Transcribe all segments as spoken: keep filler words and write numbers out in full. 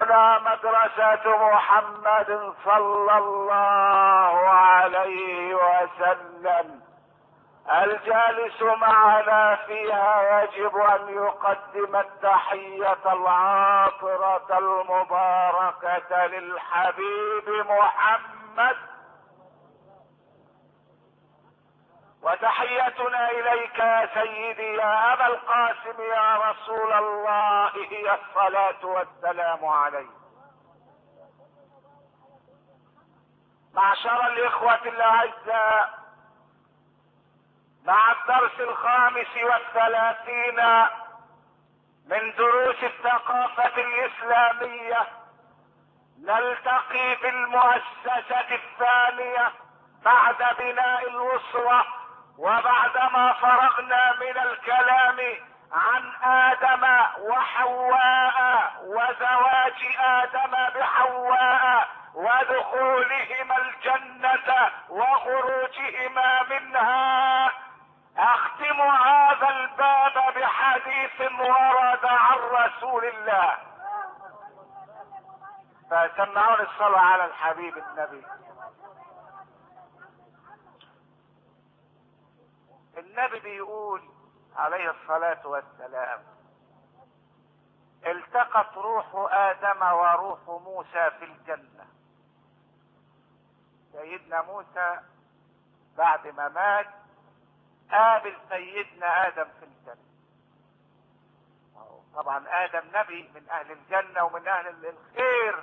هنا مدرسة محمد صلى الله عليه وسلم. الجالس معنا فيها يجب ان يقدم التحية العاطرة المباركة للحبيب محمد، وتحيتنا اليك يا سيدي يا ابا القاسم يا رسول الله هي الصلاة والسلام عليك. معشر الاخوة الاعزاء، مع الدرس الخامس والثلاثين من دروس الثقافة الاسلامية نلتقي في المؤسسة الثانية بعد بناء الاسرة، وبعدما فرغنا من الكلام عن ادم وحواء وزواج ادم بحواء ودخولهما الجنة وخروجهما منها، اختم هذا الباب بحديث ورد عن رسول الله. فسمعوني الصلاة على الحبيب النبي. النبي بيقول عليه الصلاة والسلام: التقت روح ادم وروح موسى في الجنة. سيدنا موسى بعد ما مات قابل سيدنا ادم في الجنة. طبعا ادم نبي من اهل الجنة ومن اهل الخير،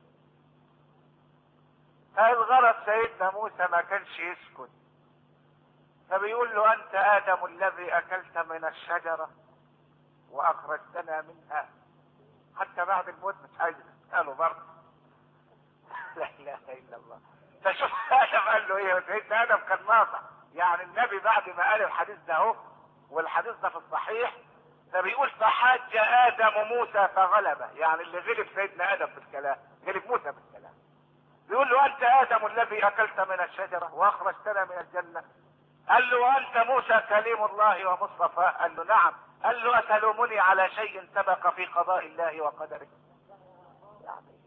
فالغرض سيدنا موسى ما كانش يسكت، فبيقول له: انت ادم الذي اكلت من الشجرة واخرجتنا منها. حتى بعد الموت مش عايز تسأله برضه. لا اله الا الله. فشوف ادم قال له ايه. سيدنا ادم كان ناصح، يعني النبي بعد ما قال الحديث ده اهو، والحديث ده في الصحيح، فبيقول: فحاج ادم موسى فغلبه، يعني اللي غلب سيدنا ادم في الكلام غلب موسى في الكلام. بيقول له: انت ادم الذي اكلت من الشجرة واخرجتنا من الجنة. قال له: وانت موسى كليم الله ومصطفاه. قال له: نعم. قال له: اتلومني على شيء سبق في قضاء الله وقدره؟ يعني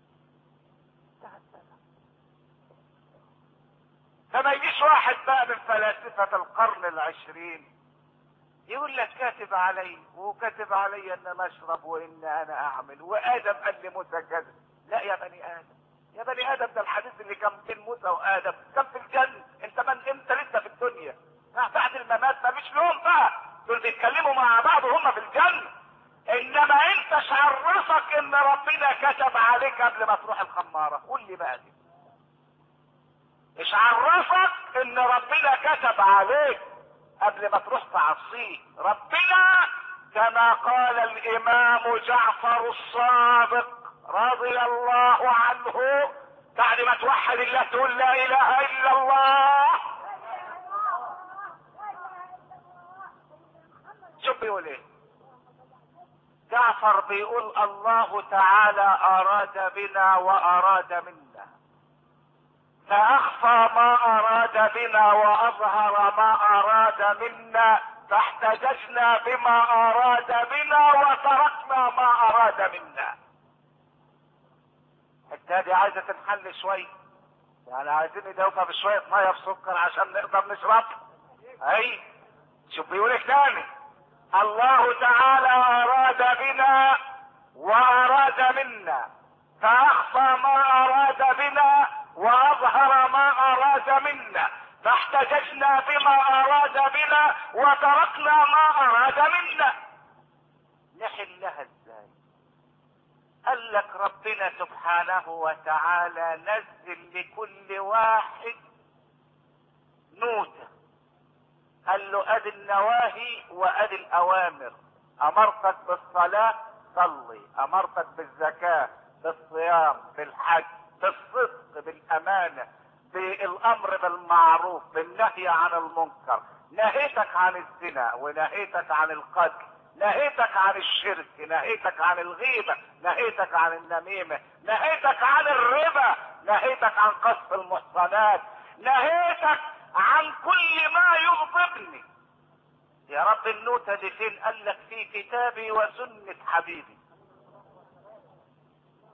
فما يجيش واحد بقى من فلاسفة القرن العشرين يقول لك كاتب علي وكاتب علي ان انا اشرب وان انا اعمل، وادم قال لي موسى كذا. لا يا بني ادم، يا بني ادم، ده الحديث اللي كان بين موسى وادم كان في الجنة. انت من انت لسه في الدنيا بعد الممات، ما فيش لهم بقى، دول بيتكلموا مع بعض وهم في الجنة. انما انت ايش عرفك ان ربنا كتب عليك قبل ما تروح الخمارة؟ قول لي بقى دي، ايش عرفك ان ربنا كتب عليك قبل ما تروح تعصيه؟ ربنا كما قال الامام جعفر الصادق رضي الله عنه، بعد ما توحد الله تقول لا اله الا الله، شوف بيقول ايه جعفر؟ بيقول: الله تعالى اراد بنا واراد منا، فاخفى ما اراد بنا واظهر ما اراد منا، فاحتججنا بما اراد بنا وتركنا ما اراد منا. الحته دي عايزه تنحل شويه، يعني عايزين ندوبها بشويه ميه بسكر عشان نقدر نشربها. اي شوف بيقول ايه تاني: الله تعالى اراد بنا واراد منا، فاخفى ما اراد بنا واظهر ما اراد منا، فاحتججنا بما اراد بنا وتركنا ما اراد منا. نحلها ازاي؟ قال لك ربنا سبحانه وتعالى نزل لكل واحد نوتة، قال له: ادي النواهي وادي الاوامر، امرتك بالصلاة صلي، امرتك بالزكاة، بالصيام، بالحج، بالصدق، بالامانة، بالامر بالمعروف، بالنهي عن المنكر، نهيتك عن الزنا ونهيتك عن القتل، نهيتك عن الشرك، نهيتك عن الغيبة، نهيتك عن النميمة، نهيتك عن الربا، نهيتك عن قذف المحصنات، نهيتك عن كل ما يغضبني. يا رب النوتة دي فين؟ قال لك: في كتابي وسنة حبيبي.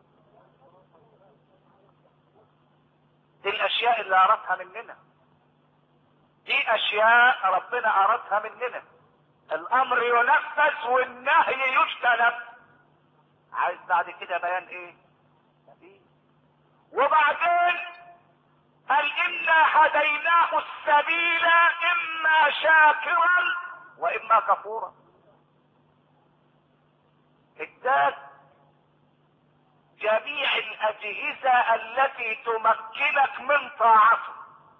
اللي ارادها مننا، دي اشياء ربنا ارادها مننا. الامر ينفذ والنهي يجتنب. عايز بعد كده بيان ايه؟ وبعدين قال انا هديناه السبيل اما شاكرا واما كفورا. اداك جميع الاجهزة التي تمكنك من طاعته.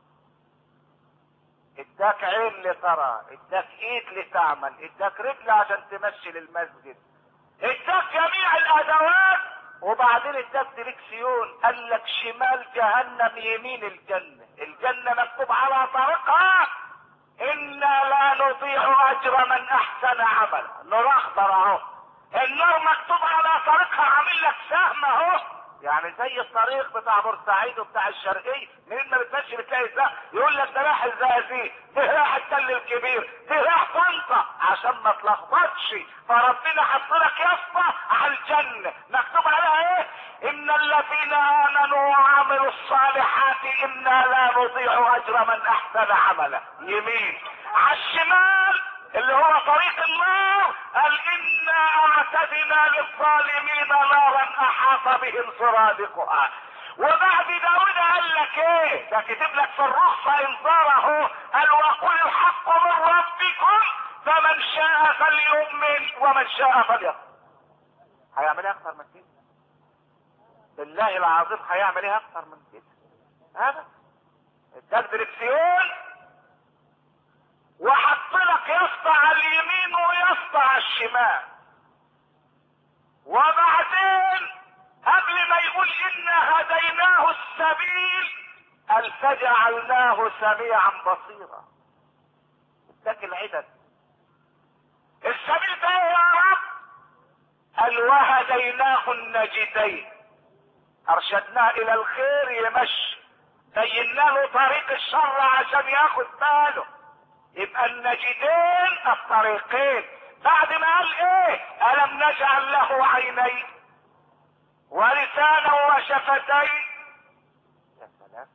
اداك عين لترى، اداك ايد لتعمل، اداك رجل عشان تمشي للمسجد، اداك جميع الادوات. وبعدين اداك دريكسيون، قال لك شمال جهنم يمين الجنة. الجنة مكتوب على طريقها انا لا نضيع اجر من احسن عملا. نور اخضر اهو. النار مكتوب على طريقها، عامل لك سهم اهو، يعني زي الطريق بتاع بورسعيد وبتاع الشرقية. منين ما بتمشي بتلاقي سهم يقول لك ده رايح الزقازيق، ده رايح التل الكبير، ده رايح طنطا، عشان ما تلخبطش. فربنا حط لك يافطة على الجنة مكتوب عليها ايه؟ ان الذين امنوا وعملوا الصالحات انا لا نضيع اجر من احسن عملا. يمين. على الشمال اللي هو طريق النار قال انا اعتدنا للظالمين نارا احاط بهم سرادقها. وبعد داود قال لك ايه؟ ده كتب لك في الرخصة انذار اهو، قال وقل الحق من ربكم فمن شاء فليؤمن ومن شاء فليكفر. هيعمل ايه اكتر من كده؟ بالله العظيم هيعمل ايه اكتر من كده؟ هذا اداك دريكسيون وحط لك يافطة على اليمين ويافطة على الشمال. وبعدين قبل ما يقول انا هديناه السبيل قال فجعلناه سميعا بصيرا. اداك العدد. السبيل ده يا رب قال وهديناه النجدين، ارشدناه الى الخير يمشي، بينا له طريق الشر عشان ياخد باله. يبقى النجدين الطريقين. بعد ما قال ايه؟ الم نجعل له عينين ولسانا وشفتين. يا سلام،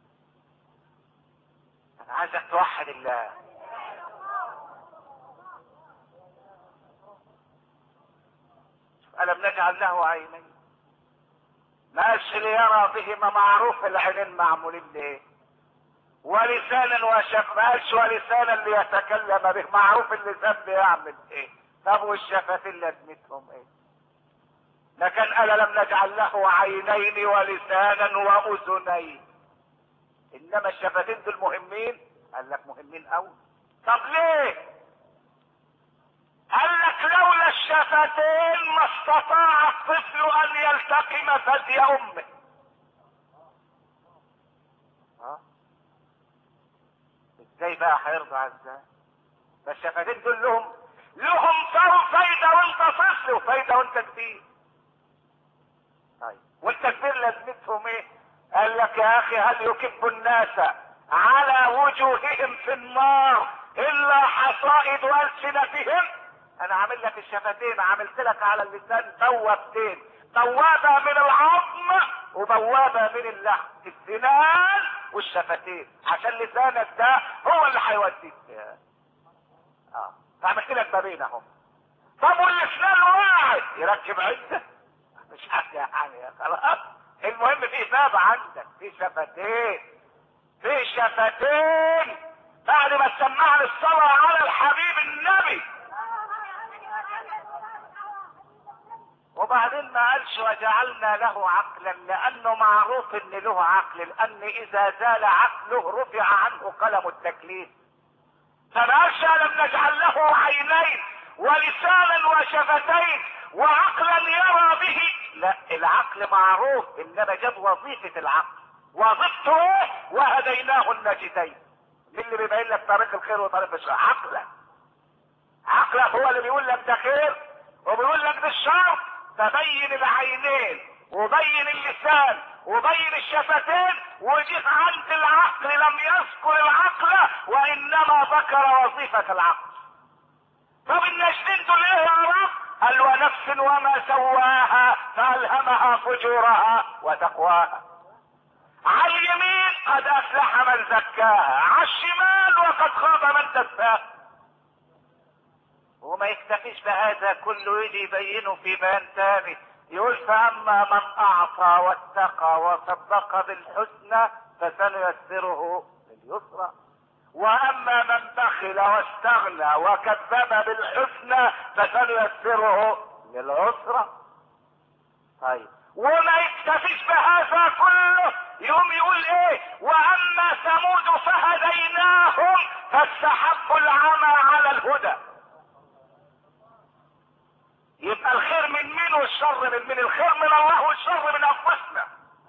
انا عايزك توحد الله. الم نجعل له عينين، ماش ليرى بهما، معروف العينين معمولين ليه. ولسانا وشف، ماش ولسانا ليتكلم به، معروف اللسان بيعمل ايه. طب والشفتين لازمتهم ايه؟ لكن انا لم نجعل له عينين ولسانا واذنين. انما الشفتين دول مهمين. قال لك مهمين قوي. طب ليه؟ قال لك لولا الشفتين ما استطاع الطفل ان يلتقم ثدي امه. ها؟ ازاي بقى هيرضع ازاي؟ فالشفتين دول لهم لهم فايده وانت طفل وفايده وانت كبير. طيب وانت كبير لازمتهم ايه؟ قال لك يا اخي هل يكب الناس على وجوههم في النار الا حصائد السنتهم؟ انا عامل لك الشفتين، عملت لك على اللسان بوابتين، بوابه من العظم وبوابه من اللحم، السنان والشفتين، عشان لسانك ده هو اللي هيوديك. اه فعملت لك بابين. طب والاسنان واحد يركب عده؟ مش حاجه يعني، خلاص. المهم في باب عندك، في شفتين، في شفتين. بعد ما تسمعني الصلاه على الحبيب النبي. وبعدين ما قالش وجعلنا له عقلا، لانه معروف ان له عقل، لان اذا زال عقله رفع عنه قلم التكليف. فما قالش الم نجعل له عينين ولسانا وشفتين وعقلا يرى به. لا، العقل معروف، انما جاب وظيفة العقل. وظيفته ايه؟ وهديناه النجدين. مين اللي بيبين لك طريق الخير وطريق الشر؟ عقلك. عقلك هو اللي بيقول لك ده خير وبيقول لك ده الشر. فبين العينين وبين اللسان وبين الشفتين، وجيت عند العقل لم يذكر العقل وانما ذكر وظيفة العقل. طب النجدين دول ايه يا رب؟ قال ونفس وما سواها فالهمها فجورها وتقواها. على اليمين قد افلح من زكاها، على الشمال وقد خاب من دساها. وما يكتفيش بهذا كله، يجي يبينه في بيان تاني، يقول فاما من اعطى واتقى وصدق بالحسنى فسنيسره لليسرى، واما من بخل واستغنى وكذب بالحسنى فسنيسره للعسرى. طيب وما يكتفيش بهذا كله، يوم يقول ايه؟ واما ثمود فهديناهم فاستحبوا العمى على الهدى. يبقى الخير من مين والشر من مين؟ الخير من الله والشر من انفسنا.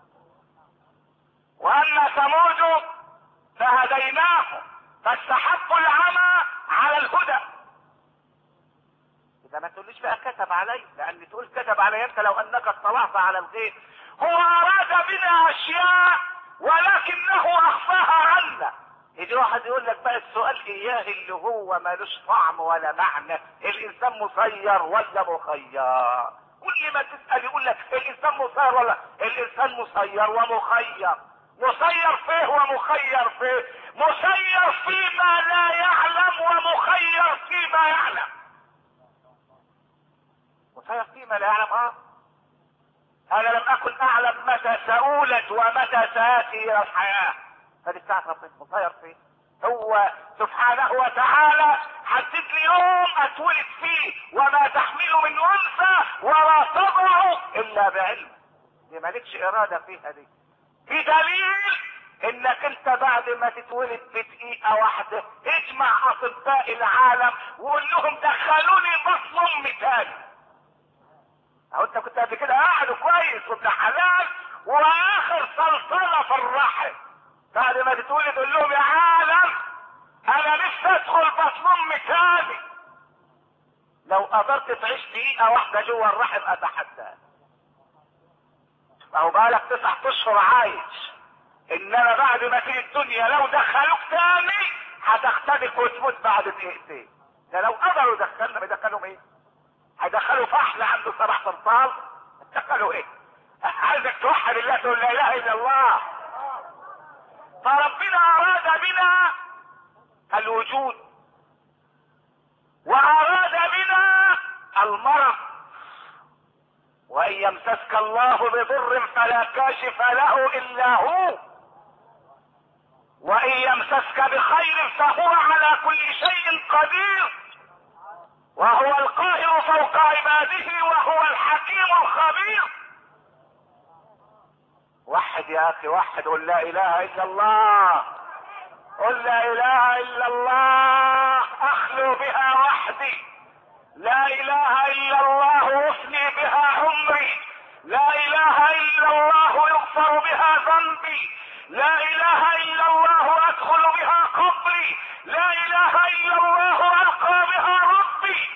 واما ثمود فهديناهم فاستحبوا العمى على الهدى. اذا ما تقوليش بقى كتب علي، لان تقول كتب علي انت لو انك اطلعت على الغيب. هو اراد بنا اشياء ولكنه اخفاها عنا. يجي واحد يقول لك بقى السؤال اياه اللي هو مالوش طعم ولا معنى، الانسان مسير ولا مخير؟ كل ما تسال يقول لك الانسان مسير ولا الانسان مسير ومخير. مسير فيه ومخير فيه؟ مسير فيما لا يعلم ومخير فيما يعلم. مسير فيما لا يعلم. اه انا لم اكن اعلم متى سأولد ومتى سآتي الى الحياة، فدي بتاعت ربنا. مسير فيه هو سبحانه وتعالى. حدد لي يوم اتولد فيه، وما تحمل من انثى ولا تضع الا بعلم. دي مالكش ارادة فيها دي. في دليل انك انت بعد ما تتولد بدقيقة واحدة اجمع اطباء العالم وقول لهم دخلوني بطن امي تاني. اهو انت كنت قبل كده قاعد كويس وابن حلال، واخر صلصلة في الرحم بعد ما تتولد قول لهم يا عالم انا نفسي ادخل بطن امي تاني. لو قدرت تعيش دقيقة واحدة جوه الرحم اتحداك. اهو بقالك تسع اشهر عايش، انما بعد ما تيجي الدنيا لو دخلوك تاني هتختنق وتموت بعد دقيقتين. ده لو قدروا يدخلنا، بيدخلهم ايه؟ هيدخلوا فحل عنده سبع سرطان؟ دخلوا ايه؟ عايزك توحد الله، تقول لا اله الا الله. فربنا اراد بنا الوجود واراد بنا المرض. وان يمسسك الله بضر فلا كاشف له الا هو، وان يمسسك بخير فهو على كل شيء قدير، وهو القاهر فوق عباده وهو الحكيم الخبير. وحد يا اخي، وحد، قل لا اله الا الله، قل لا اله الا الله، اخلو بها وحدي. لا اله الا الله افني بها عمري، لا اله الا الله يغفر بها ذنبي، لا اله الا الله ادخل بها قبري، لا اله الا الله القى بها ربي.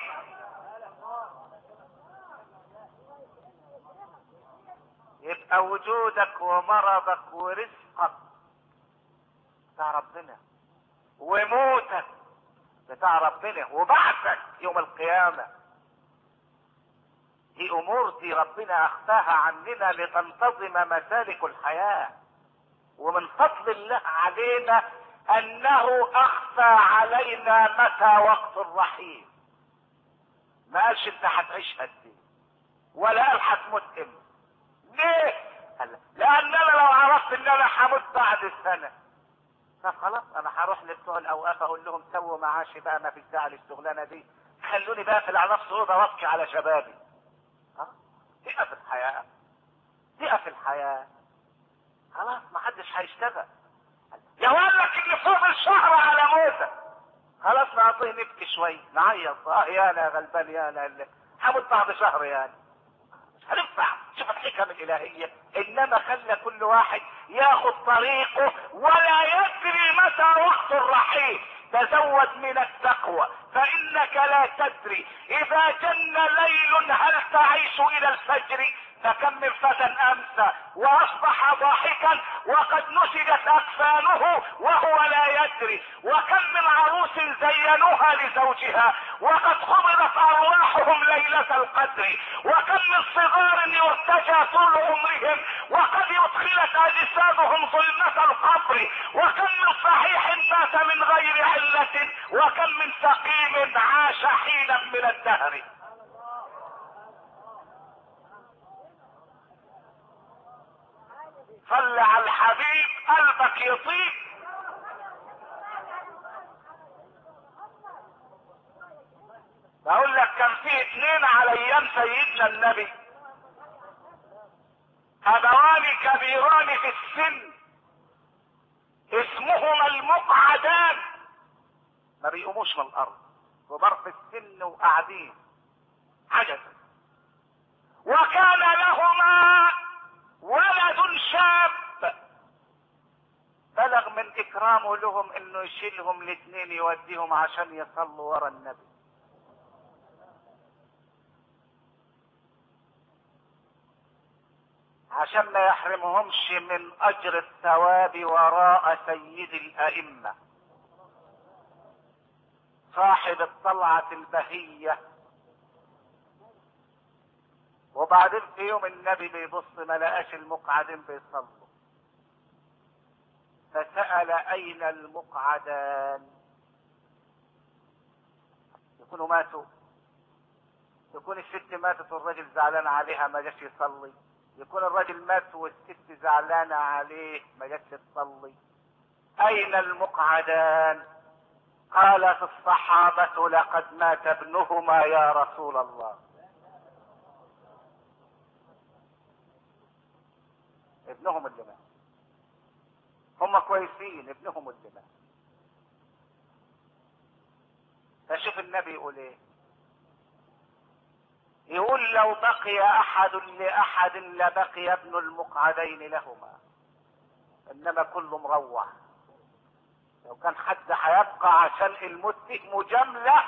يبقى وجودك ومرضك ورزقك بتاع ربنا، وموتك بتاع ربنا، وبعثك يوم القيامة دي امور دي ربنا اخفاها عننا لتنتظم مسالك الحياة. ومن فضل الله علينا انه اخفى علينا متى وقت الرحيل. ما قالش انت هتعيش قد ايه، ولا قال هتموت امتى. ليه؟ لان انا لو عرفت ان انا هموت بعد سنة، طب خلاص انا هروح لبتوع الاوقاف اقول لهم سووا معاشي بقى، ما فيش داعي للشغلانه دي، خلوني بقى في نفس اوضه وابكي على شبابي. ها؟ دقه في الحياه، دقه في الحياه. خلاص ما حدش هيشتغل. يا ولك اللي فوق الشهر على موتك، خلاص نعطيه نبكي شوي نعيط، اه يا لا غلبان يا لا هموت بعد شهر يعني. مش هننفع. شوف الحكم الالهيه، انما خلى كل واحد ياخد طريقه ولا يدري متى وقت الرحيل. تزود من التقوى فانك لا تدري اذا جن ليل هل تعيش الى الفجر. فكم من فتى امسى واصبح ضاحكا وقد نسجت اكفانه وهو لا يدري، وكم من عروس زينوها لزوجها وقد قبضت ارواحهم ليلة القدر، وكم من صغار يرتجى طول عمرهم وقد ادخلت اجسادهم ظلمة القبر، وكم من صحيح مات من غير علة، وكم من سقيم عاش حينا من الدهر. صل على الحبيب قلبك يطيب. بقول لك كان في اثنين على ايام سيدنا النبي، ابوان كبيران في السن، اسمهما المقعدان، ما بيقوموش من الارض، كبار في السن وقاعدين عجز. وكان لهما ولد شاب بلغ من اكرامه لهم انه يشيلهم الاثنين يوديهم عشان يصلوا ورا النبي. عشان ما يحرمهمش من اجر الثواب وراء سيد الائمة صاحب الطلعة البهية. وبعدين في يوم النبي بيبص ما لقاش المقعدين بيصلوا، فسأل اين المقعدان؟ يكونوا ماتوا، يكون الست ماتت والراجل زعلان عليها ما جاش يصلي، يكون الراجل مات والست زعلانة عليه ما جاش تصلي. اين المقعدان؟ قالت الصحابة لقد مات ابنهما يا رسول الله. ابنهم اللي مات، هم كويسين، ابنهم اللي مات. فشوف النبي يقول ايه، يقول لو بقي احد لاحد لبقي ابن المقعدين لهما، انما كله مروح. لو كان حد هيبقى عشان الموت فيه مجاملة،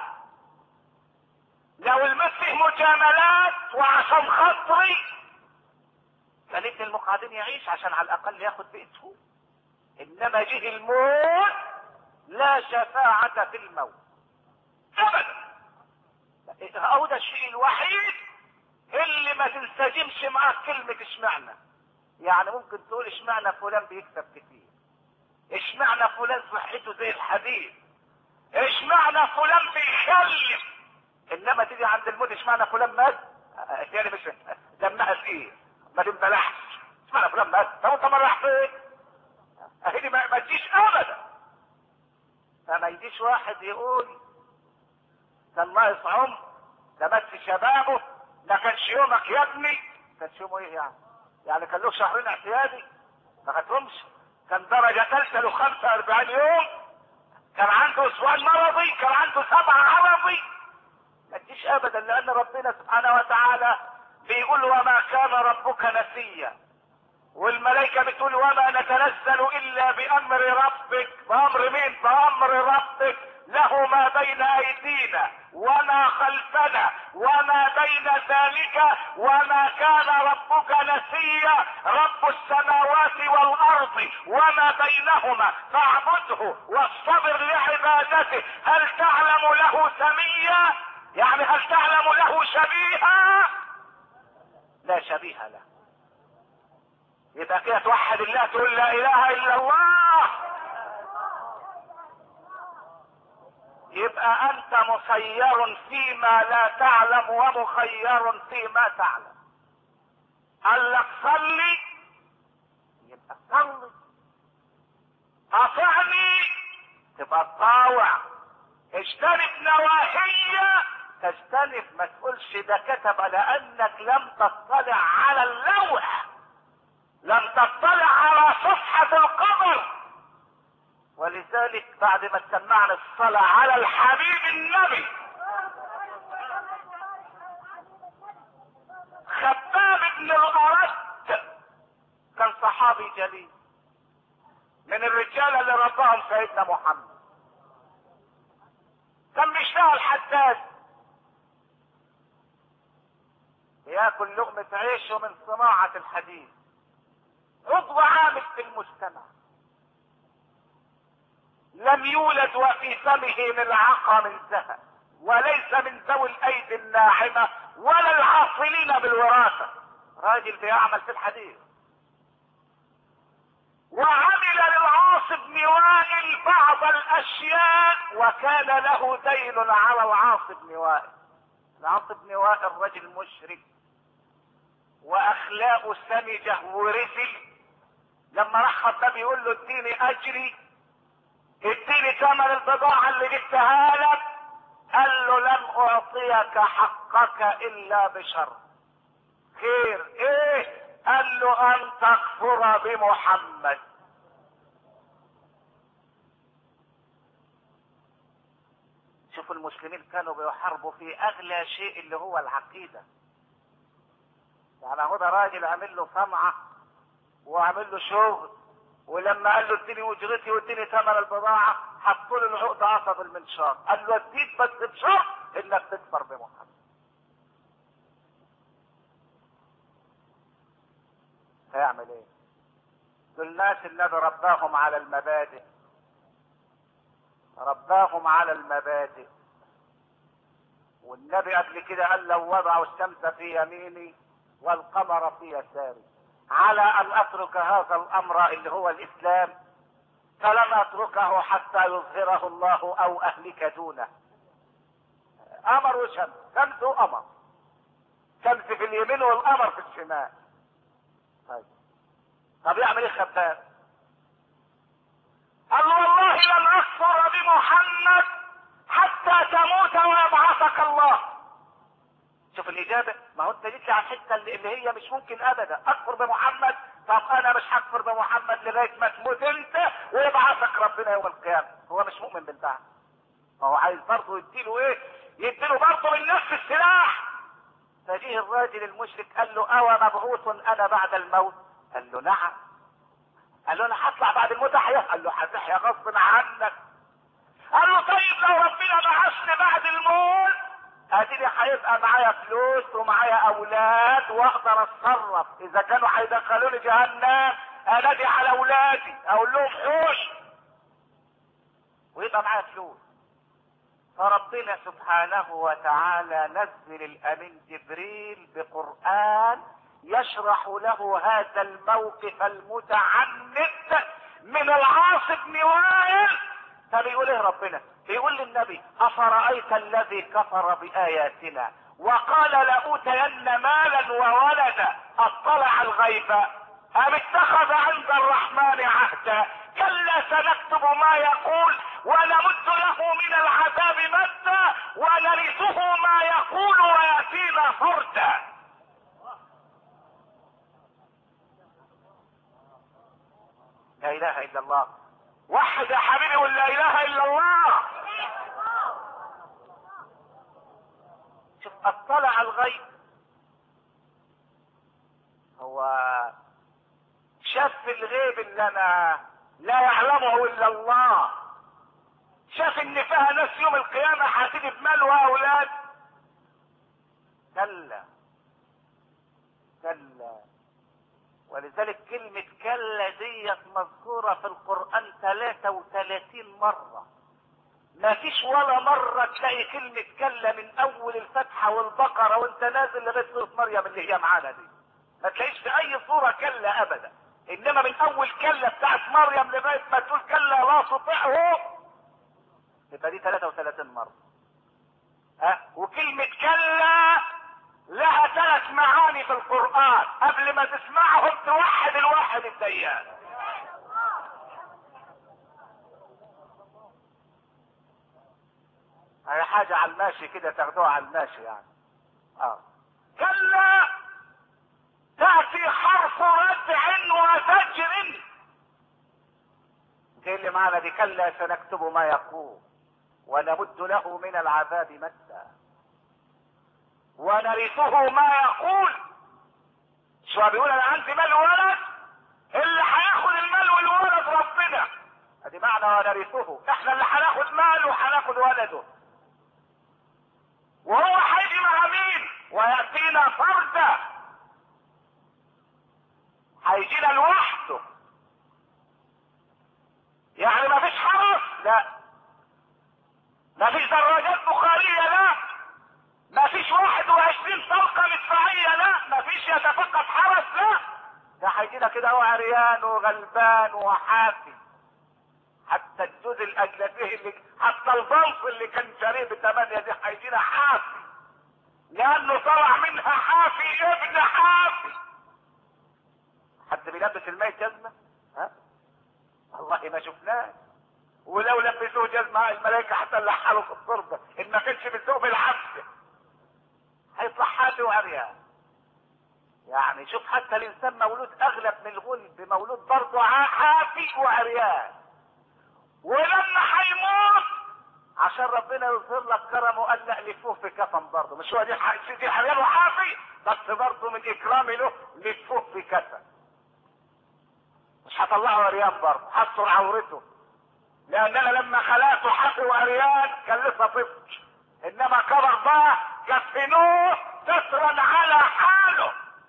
لو الموت فيه مجاملات وعشان خاطري كان ابن المقعدين يعيش عشان على الاقل ياخد بيته. انما جه الموت لا شفاعة في الموت ابدا. هو ده الشيء الوحيد اللي ما تنسجمش معاه كلمة اشمعنى. يعني ممكن تقول اشمعنى فلان بيكسب كتير، اشمعنى فلان صحته زي الحديد، اشمعنى فلان بيخلف، انما تيجي عند الموت اشمعنى فلان مات يعني مش دمها فيه ما تنبلعش. اشمعنى فلان مات؟ طب انت ما راح فين؟ اهدي ما, ما تجيش ابدا. فما يجيش واحد يقول كان ناقص عمر، ده مات في شبابه، ما كانش يومك يا ابني. كانش يومه ايه يعني؟ يعني كان له شهرين اعتيادي ما خدهمش، كان درجة ثالثة له خمسة واربعين يوم، كان عنده اسبوعين مرضي، كان عنده سبعة عرضي. ما تجيش ابدا، لان ربنا سبحانه وتعالى بيقول وما كان ربك نسيا، والملائكة بتقول وما نتنزل الا بامر ربك. بامر مين؟ بامر ربك. له ما بين ايدينا وما خلفنا وما بين ذلك، وما كان ربك نسيا. رب السماوات والارض وما بينهما فاعبده واصطبر لعبادته. هل تعلم له سميا؟ يعني هل تعلم له شبيها؟ لا شبيه له. يبقى كده توحد الله، تقول لا اله الا الله، يبقى انت مسير فيما لا تعلم ومخير فيما تعلم. قال لك صلي يبقى صلي، اطعني تبقى تطاوع، اجتنب نواهي تجتنب. ما تقولش ده كتب لانك لم تطلع على اللوح، لم تطلع على صفحة القبر. ولذلك بعد ما سمعنا الصلاة على الحبيب النبي، خباب بن الأرد كان صحابي جليل من الرجال اللي رباهم سيدنا محمد، كان بيشتغل حداد، ياكل لقمة عيشه من صناعة الحديد، عضو عامل في المجتمع، لم يولد وفي فمه ملعقة من ذهب، وليس من ذوي الايدي الناعمة ولا العاصلين بالوراثة. راجل بيعمل في الحديد، وعمل للعاص بن وائل بعض الاشياء وكان له دين على العاص بن وائل. العاص بن وائل رجل مشرك واخلاقه سمجه ورثل. لما راح خطاب يقول له اديني اجري، اديني ثمن البضاعه اللي جبتها لك، قال له لن اعطيك حقك الا بشرط. خير ايه؟ قال له ان تكفر بمحمد. شوفوا المسلمين كانوا بيحاربوا في اغلى شيء اللي هو العقيده. يعني هو ده راجل عامل له صنعه وعامل له شغل، ولما قال له اديني اجرتي واديني ثمن البضاعه حطوا له العقده عصب المنشار. قال له اديك بس بشرط انك تكفر بمحمد. هيعمل ايه؟ دول ناس النبي رباهم على المبادئ، رباهم على المبادئ. والنبي قبل كده قال لو وضعوا الشمس في يميني والقمر في يساري على ان اترك هذا الامر اللي هو الاسلام فلن اتركه حتى يظهره الله او اهلك دونه. قمر وشمس، شمس وقمر، شمس في اليمين والقمر في الشمال. طيب طب يعمل ايه خباب؟ قال والله لن اكفر بمحمد حتى تموت ويبعثك الله. شوف الاجابه، ما هو انت جيت لي على الحته اللي هي مش ممكن ابدا اكفر بمحمد. طب انا مش هكفر بمحمد لغايه ما تموت انت ويبعثك ربنا يوم القيامه. هو مش مؤمن بالبعث، ما هو عايز برضه يديله ايه؟ يديله برضه من نفس السلاح. فجيه الراجل المشرك قال له اوى مبعوث انا بعد الموت؟ قال له نعم. قال له انا هطلع بعد الموت احيا؟ قال له هتحيا غصب عنك. قال له طيب لو ربنا بعثني بعد الموت اديني هيبقى معايا فلوس ومعايا اولاد واقدر اتصرف، اذا كانوا هيدخلوني جهنم انادي على اولادي اقول لهم حوش ويبقى معايا فلوس. فربنا سبحانه وتعالى نزل الامين جبريل بقرآن يشرح له هذا الموقف المتعمد من العاص بن وائل. فبيقول ايه ربنا؟ بيقول للنبي افرأيت الذي كفر بآياتنا وقال لأوتين مالا وولدا اطلع الغيب ام اتخذ عند الرحمن عهدا كلا سنكتب ما يقول ونمد له من العذاب مدا ونرثه ما يقول وياتينا فردا. لا اله الا الله. وحد يا حبيبي قول لا اله الا الله. شوف اطلع الغيب، هو شاف الغيب اللي انا لا يعلمه الا الله. شاف ان فيها ناس يوم القيامة هتيجي بمال واولاد. كلا كلا. ولذلك كلمة كلا ديت مذكورة في القرآن ثلاثة وثلاثين مرة. ما فيش ولا مرة تلاقي كلمة كلا من اول الفتحة والبقرة وانت نازل لغاية سورة مريم اللي هي معانا دي. ما تلاقيش في اي صورة كلا ابدا، انما من اول كلا بتاعت مريم لغاية ما تقول كلا لا تطيعه يبقى دي ثلاثة وثلاثين مرة. ها؟ وكلمة كلا لها ثلاث معاني في القرآن، قبل ما تسمعهم توحد الواحد الديان. هي حاجة على الماشي كده تاخدوها على الماشي يعني. اه كلا تأتي حرف ردع وزجر. دي اللي معنا دي كلا سنكتب ما يقول ونمد له من العذاب مدا ونرثه ما يقول. شو بيقول؟ انا عندي مال وولد، اللي هياخد المال والولد ربنا. ادي معنى ونرثه، احنا اللي هناخد ماله وهناخد ولده. وهو هيجي مع مين؟ وياتينا فردا، هيجينا لوحده. يعني ما فيش حرس؟ لا. ما فيش دراجات بخارية؟ لا. ما فيش واحد وعشرين طلقة مدفعية؟ لا. ما فيش يتفقد حرس؟ لا. ده هيجينا انت كده هو عريان وغلبان وحافي، حتى الجوز الاجنبي اللي حتى البلط اللي كان شاريه بثمانية دي هيجينا حافي، لانه طلع منها حافي ابن حافي. حد بيلبس الميت جزمه؟ ها والله ما شفناه. ولو لبسوه جزمه الملائكه حتى لحلوا في التربه، ان ما كانش بيسوق بالعافيه هيطلع حافي وعريان. يعني شوف حتى الانسان مولود اغلب من الغلب، مولود برضه حافي وعريان. ولما هيموت عشان ربنا يظهر لك كرمه قال لا لفوه في كفن برضه، مش هو دي دي عريان وحافي بس برضه من اكرامي له لفوه في كفن. مش هطلعه عريان برضه، هستر عورته، لان انا لما خلقته حافي وعريان كان لسه طفل، انما كبر بقى كفنوه سترا على حاله.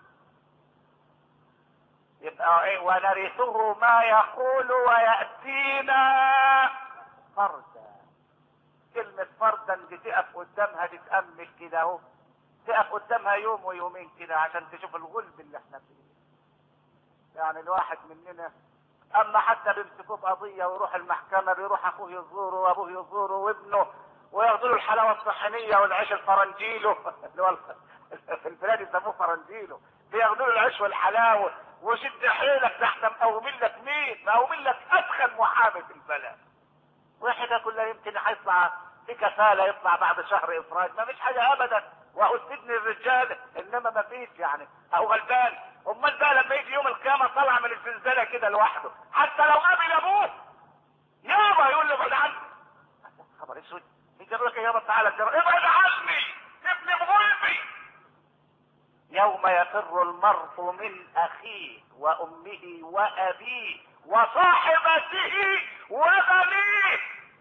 يبقى ايه؟ ونرثه ما يقول ويأتينا فردا. كلمة فردا دي تقف قدامها تتأمل كده اهو، تقف قدامها يوم ويومين كده عشان تشوف الغلب اللي احنا فيه. يعني الواحد مننا اما حتى بيمسكوه بقضية ويروح المحكمة بيروح اخوه يزوره وابوه يزوره وابنه وياخدوا له الحلاوة الطحينية والعيش الفرنجيلو اللي هو في البلاد يسموه فرنجيلو، بياخدوا له العيش والحلاوة وشد حيلك تحت مقومين لك مين؟ مقومين لك ادخل محامي في البلد. واحد كلها يمكن هيطلع في كفالة، يطلع بعد شهر افراج، ما فيش حاجة ابدا، واهو سجن الرجال، انما ما فيش يعني اهو غلبان. امال بقى لما يجي يوم القيامة طلع من الزنزانة كده لوحده، حتى لو قابل ابوه يابا يقول له ابعد عني. خبر اسود، يجي لك يابا تعالى ابعد عني ابني بغلبي. يوم يفر المرء من اخيه وامه وابيه وصاحبته وبنيه.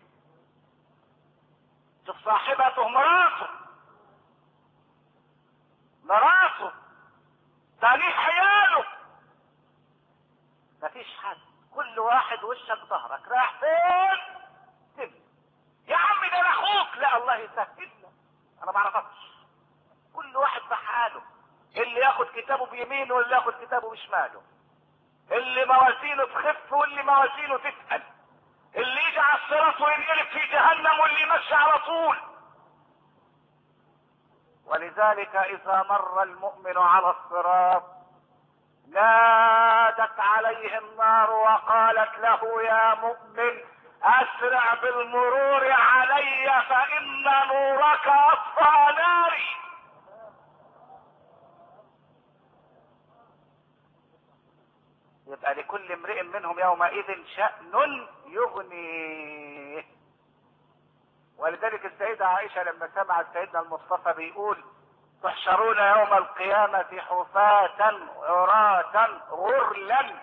شوف صاحبته مراته، مراته تاريخ عياله، مفيش حد، كل واحد وشك ظهرك رايح فين؟ تبني يا عم ده انا اخوك، لا الله يسهلنا انا ما اعرفكش. كل واحد بحاله، اللي ياخد كتابه بيمينه واللي ياخد كتابه بشماله، اللي موازينه تخف واللي موازينه تتقل، اللي يجي على الصراط وينقلب في جهنم واللي يمشي على طول. ولذلك اذا مر المؤمن على الصراط نادت عليه النار وقالت له يا مؤمن اسرع بالمرور علي فان نورك اطفأ ناري. يبقى لكل امرئ منهم يومئذ شأن يغنيه. ولذلك السيدة عائشة لما سمعت سيدنا المصطفى بيقول تحشرون يوم القيامة حفاة عراة غرلا،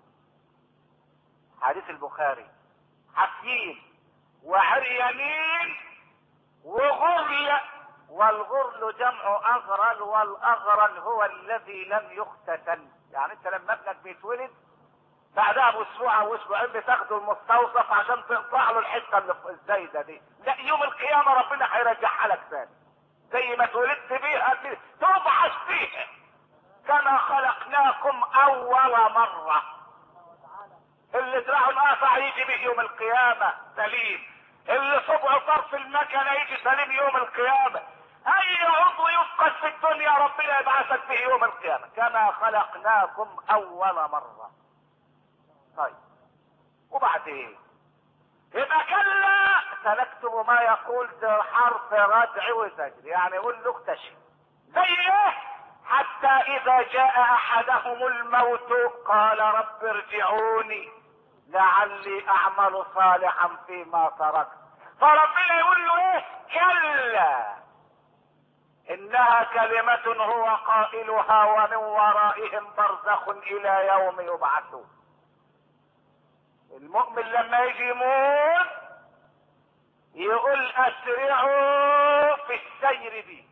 حديث البخاري، حافيين وعريانين وغرل، والغرل جمع اغرل، والاغرل هو الذي لم يختتن. يعني انت لما ابنك بيتولد بعدها باسبوع او اسبوعين بتاخده المستوصف عشان تقطع له الحته اللي الزايده دي، لا يوم القيامه ربنا هيرجعها لك ثاني زي ما اتولدت بيها تبعث فيها كما خلقناكم اول مره. اللي دراعه انقطع يجي به يوم القيامه سليم، اللي صبعه طرف المكنه يجي سليم يوم القيامه. اي عضو يفقد في الدنيا ربنا يبعثك به يوم القيامه كما خلقناكم اول مره. طيب وبعدين يبقى كلا سنكتب ما يقول ده حرف ردع وزجر، يعني يقول له اكتشف زي ايه؟ حتى اذا جاء احدهم الموت قال رب ارجعوني لعلي اعمل صالحا فيما تركت. فربنا يقول له ايه؟ كلا انها كلمة هو قائلها ومن ورائهم برزخ الى يوم يبعثون. المؤمن لما يجي يموت يقول اسرعوا في السير بي،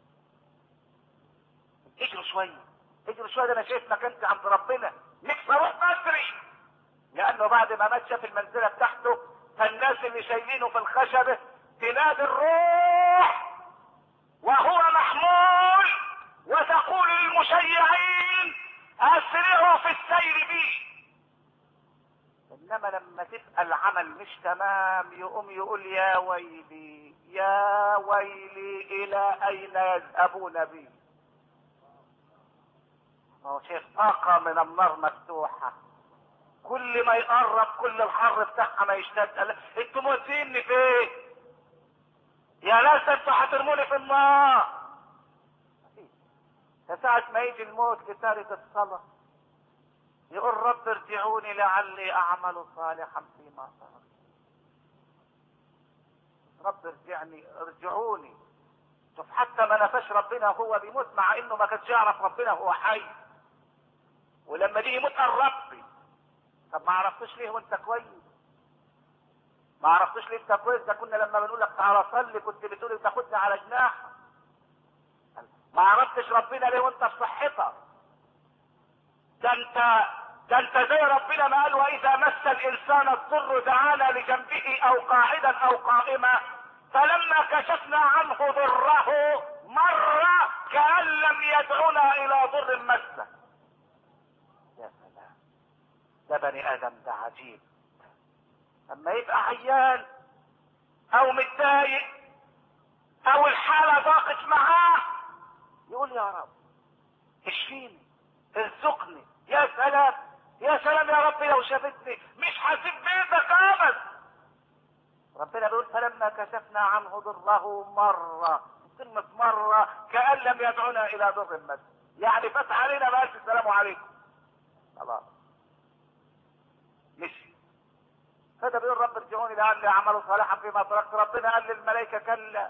اجروا شويه اجروا شويه، ده انا شايف مكانتي عند ربنا نفسي اروح بدري. لانه بعد ما مات شاف المنزله بتاعته، فالناس اللي شايلينه في الخشبه تنادي الروح وهو محمول وتقول للمشيعين واسرعوا في السير بي. انما لما تبقى العمل مش تمام يقوم يقول يا ويلي يا ويلي الى اين يذهبون بي. ما هو شايف طاقة من النار مفتوحة، كل ما يقرب كل الحر بتاعها ما يشتد. انتوا موديني فين يا ناس؟ انتوا هترموني في النار. ساعة ما يجي الموت لتارك الصلاة يقول رب ارجعوني لعلي اعمل صالحا فيما تركت. رب ارجعني ارجعوني. شوف حتى ما نفاش ربنا وهو بيموت، مع انه ما كانش يعرف ربنا وهو حي، ولما دي يموت قال ربي. طب ما عرفتوش ليه وانت كويس؟ ما عرفتوش ليه انت كويس؟ ده كنا لما بنقول لك تعالى صلي كنت بتقولي تاخدني على جناح. ما عرفتش ربنا ليه وانت في صحتك؟ ده انت ده انت زي ربنا ما قال واذا مس الانسان الضر دعانا لجنبه او قاعدا او قائما فلما كشفنا عنه ضره مر كأن لم يدعنا الى ضر مسه. يا سلام، ده بني ادم ده عجيب. اما يبقى عيان او متضايق او الحالة ضاقت معاه يقول يا رب اشفيني ارزقني. يا سلام يا سلام يا رب لو شافتني مش هسيب بيتك ابدا. ربنا بيقول فلما كشفنا عنه ضره مرة، كلمة مرة كأن لم يدعنا الى ضر مس، يعني فتح علينا بقى السلام عليكم خلاص مشي. فده بيقول رب ارجعوني لعلي اعمل صالحا فيما تركت. ربنا قال للملائكة كلا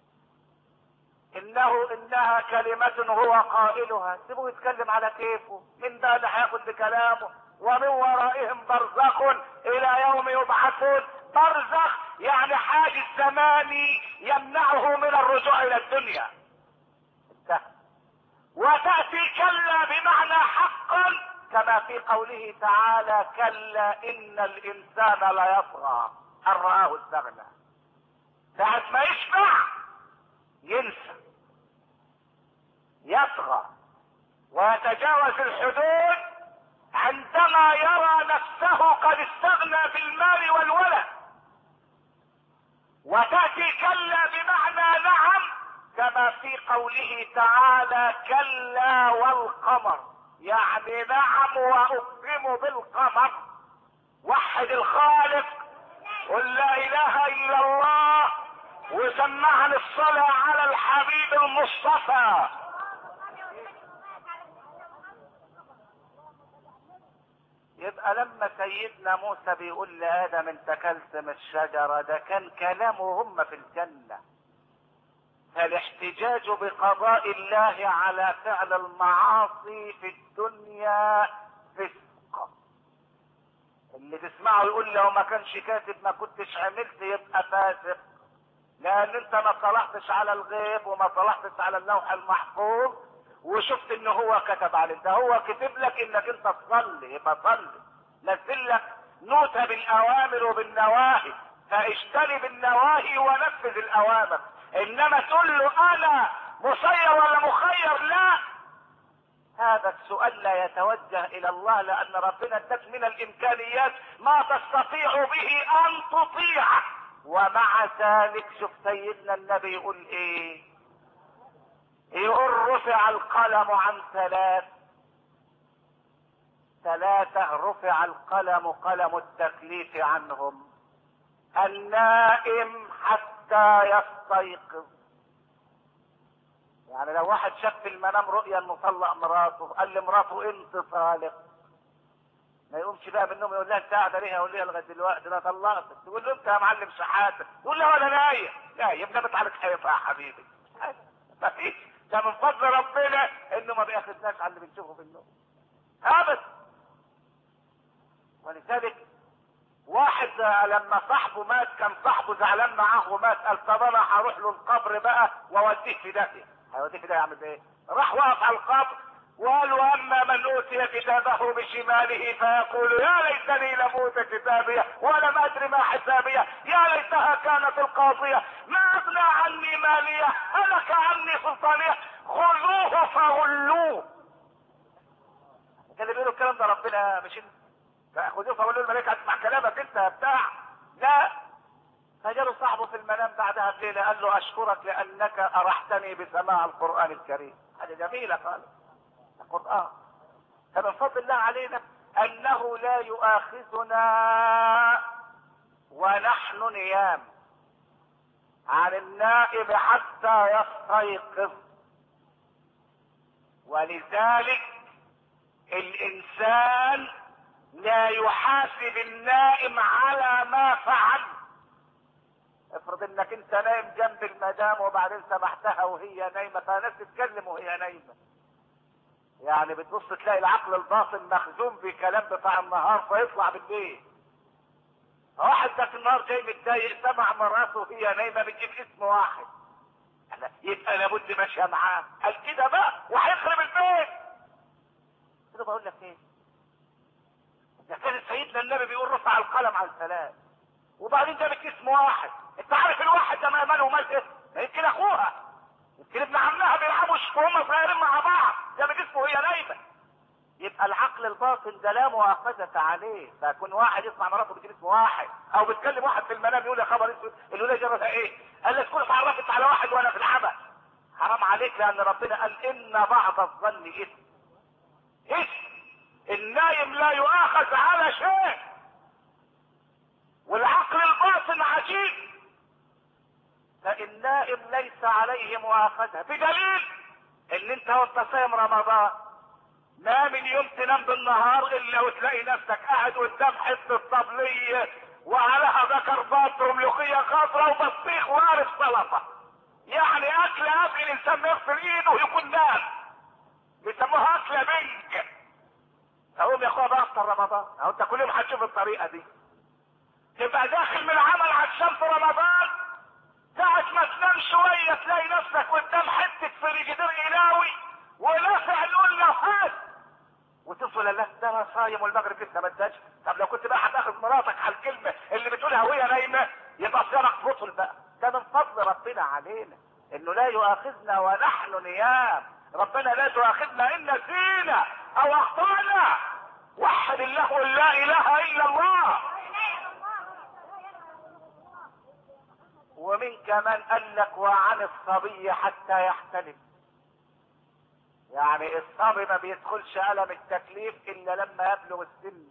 انه انها كلمة هو قائلها. سيبوه يتكلم على كيفه، من ده اللي هياخد بكلامه. ومن ورائهم برزخ الى يوم يبعثون. برزخ يعني حاجز زماني يمنعه من الرجوع الى الدنيا. انتهى. وتأتي كلا بمعنى حقا كما في قوله تعالى كلا ان الانسان ليطغى ان رآه استغنى. ساعة ما يشبع ينسى يطغى ويتجاوز الحدود عندما يرى نفسه قد استغنى بالمال والولد. وتأتي كلا بمعنى نعم كما في قوله تعالى كلا والقمر، يعني نعم واقسم بالقمر. وحد الخالق قل لا اله الا الله وسمعنا الصلاة على الحبيب المصطفى. يبقى لما سيدنا موسى بيقول لآدم انت كلت من الشجرة، ده كان كلامه هم في الجنة. فالاحتجاج بقضاء الله على فعل المعاصي في الدنيا فسق. اللي تسمعه يقول لو ما كانش كاتب ما كنتش عملت يبقى فاسق، لان انت ما طلعتش على الغيب وما طلعتش على اللوح المحفوظ وشفت ان هو كتب عليك. ده هو كتب لك انك انت تصلي، يبقى صلي. نزل لك نوتة بالاوامر وبالنواهي فاجتنب النواهي ونفذ الاوامر. انما تقول له انا مسير ولا مخير، لا. هذا السؤال لا يتوجه الى الله، لان ربنا اداك من الامكانيات ما تستطيع به ان تطيعه. ومع ذلك شوف سيدنا النبي يقول ايه؟ يقول رفع القلم عن ثلاث. ثلاثة رفع القلم، قلم التكليف عنهم. النائم حتى يستيقظ. يعني لو واحد شاف في المنام رؤيا انه طلق مراته، قال لمراته انت طالق، ما يقومش بقى منهم يقول لها انت قاعده ليه؟ يقول لها لغايه دلوقتي انا طلقتك. تقول له انت يا معلم شحاتك، يقول له انا نايم. نايم نامت عليك حيطه يا حبيبي. ما فيش، ده من فضل ربنا انه ما بياخدناش على اللي بنشوفه في النوم ابدا. ولذلك واحد لما صاحبه مات كان صاحبه زعلان معاه ومات، قال طب انا هروح له القبر بقى واوديه في داهيه. هيوديه في داهيه يعمل ايه؟ راح وقف على القبر وقال واما من اوتي كتابه بشماله فيقول يا ليتني لم اوت كتابيه ولم ادر ما حسابيه يا ليتها كانت القاضيه ما اغنى عني ماليه هلك عني سلطانيه خذوه فغلوه. كان اللي بيقولوا الكلام ده ربنا مش انت. فخذوه فقولوا الملائكه اسمع كلامك انت يا بتاع. لا. فجاله صاحبه في المنام بعدها بليله قال له اشكرك لانك ارحتني بسماع القران الكريم. حاجه جميله خالص القران. فمن فضل الله علينا انه لا يؤاخذنا ونحن نيام عن النائم حتى يستيقظ. ولذلك الانسان لا يحاسب النائم على ما فعل. افرض انك انت نايم جنب المدام وبعدين سمحتها وهي نايمه، فناس تتكلم وهي نايمه، يعني بتبص تلاقي العقل الباطن مخزون بكلام بتاع النهار فيطلع بالليل. واحد ده في النهار جاي متضايق سمع مراته وهي نايمه بتجيب اسم واحد، يبقى لابد ماشيه معاه. قال كده بقى وهيخرب البيت. كده بقول لك ايه؟ ده كان سيدنا النبي بيقول رفع القلم عن ثلاث، وبعدين جابت اسم واحد. انت عارف الواحد ده ما ماله ومال اسم؟ يمكن اخوها، يمكن ابن عمها بيلعبوا وهم صغيرين مع بعض، جابت اسمه وهي نايمه. يبقى العقل الباطن ده لا مؤاخذة عليه. فيكون واحد يسمع مراته بتجيب اسم واحد، او بتكلم واحد في المنام يقول يا خبر اسود الولايه جابتها ايه؟ قال لك تكون اتعرفت على واحد وانا في العمل. حرام عليك، لان ربنا قال ان بعض الظن اثم. اثم. النايم لا يؤاخذ على شيء، والعقل الباطن عجيب. فالنائم ليس عليه مؤاخذة، بدليل ان انت وانت صايم رمضان ما من يوم تنام بالنهار الا وتلاقي نفسك قاعد قدام حته طبليه وعليها ذكر بط وملوخيه خضراء وبطيخ وعارف سلطه، يعني اكل قبل الانسان ما يغسل ايده ويكون نام، بيسموها اكله بنك. اقوم يا اخويا بافطر رمضان، اهو انت كل يوم هتشوف الطريقه دي. تبقى داخل من العمل عشان في رمضان، ساعة ما تنام شوية تلاقي نفسك قدام حتة فريجيدير قلاوي ونافع نقول نفاذ، وتصل الله ده انا صايم والمغرب لسه ما اداش. طب لو كنت بقى هتاخد مراتك على الكلمة اللي بتقولها وهي نايمة يبقى صيامك بطل بقى. ده من فضل ربنا علينا انه لا يؤاخذنا ونحن نيام. ربنا لا تؤاخذنا ان نسينا او اخطأنا. وحد الله قل لا اله الا الله. ومن كمان قال لك وعن الصبي حتى يحتلم، يعني الصبي ما بيدخلش ألم التكليف الا لما يبلغ السن،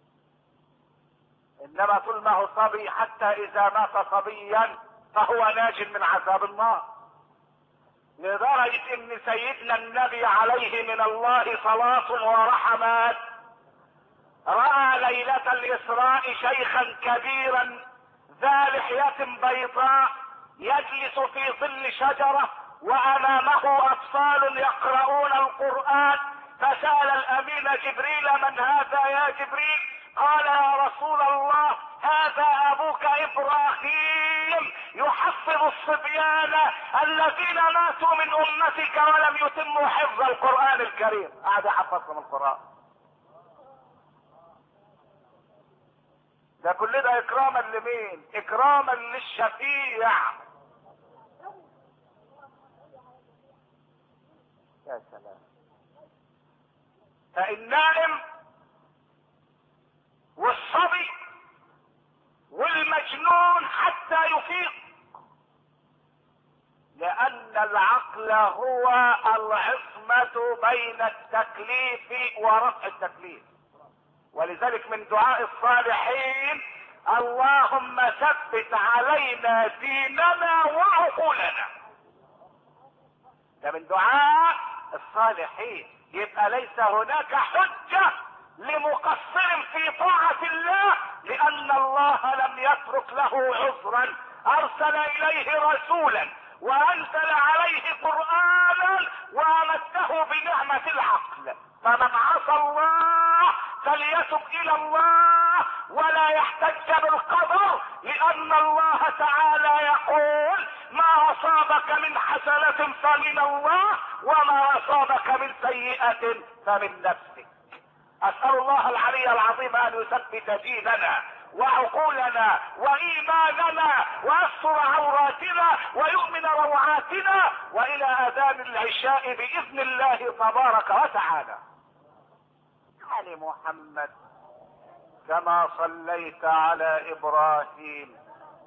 انما طول ما هو صبي حتى اذا مات صبيا فهو ناج من عذاب النار. لدرجة ان سيدنا النبي عليه من الله صلاة ورحمات رأى ليلة الاسراء شيخا كبيرا ذا لحية بيضاء يجلس في ظل شجرة وامامه اطفال يقرؤون القرآن، فسأل الامين جبريل من هذا يا جبريل؟ قال يا رسول الله هذا ابوك ابراهيم يحفظ الصبيان الذين ماتوا من امتك ولم يتموا حفظ القرآن الكريم. قاعد يحفظهم القرآن. ده كل ده اكراما لمين؟ اكراما للشفيع. يا سلام. فالنائم والصبي والمجنون حتى يفيق، لان العقل هو العصمة بين التكليف ورفع التكليف. ولذلك من دعاء الصالحين اللهم ثبت علينا ديننا وعقولنا. ده من دعاء الصالحين. يبقى ليس هناك حجة لمقصر في طاعة الله، لان الله لم يترك له عذرا. ارسل اليه رسولا وانزل عليه قرآنا وامده بنعمة العقل. فمن عصى الله فليتب الى الله ولا يحتج بالقدر، لان الله تعالى يقول ما اصابك من حسنة فمن الله وما اصابك من سيئة فمن نفسك. اسأل الله العلي العظيم ان يثبت ديننا وعقولنا وايماننا ويستر عوراتنا ويؤمن روعاتنا والى اذان العشاء باذن الله تبارك وتعالى. ال محمد كما صليت على ابراهيم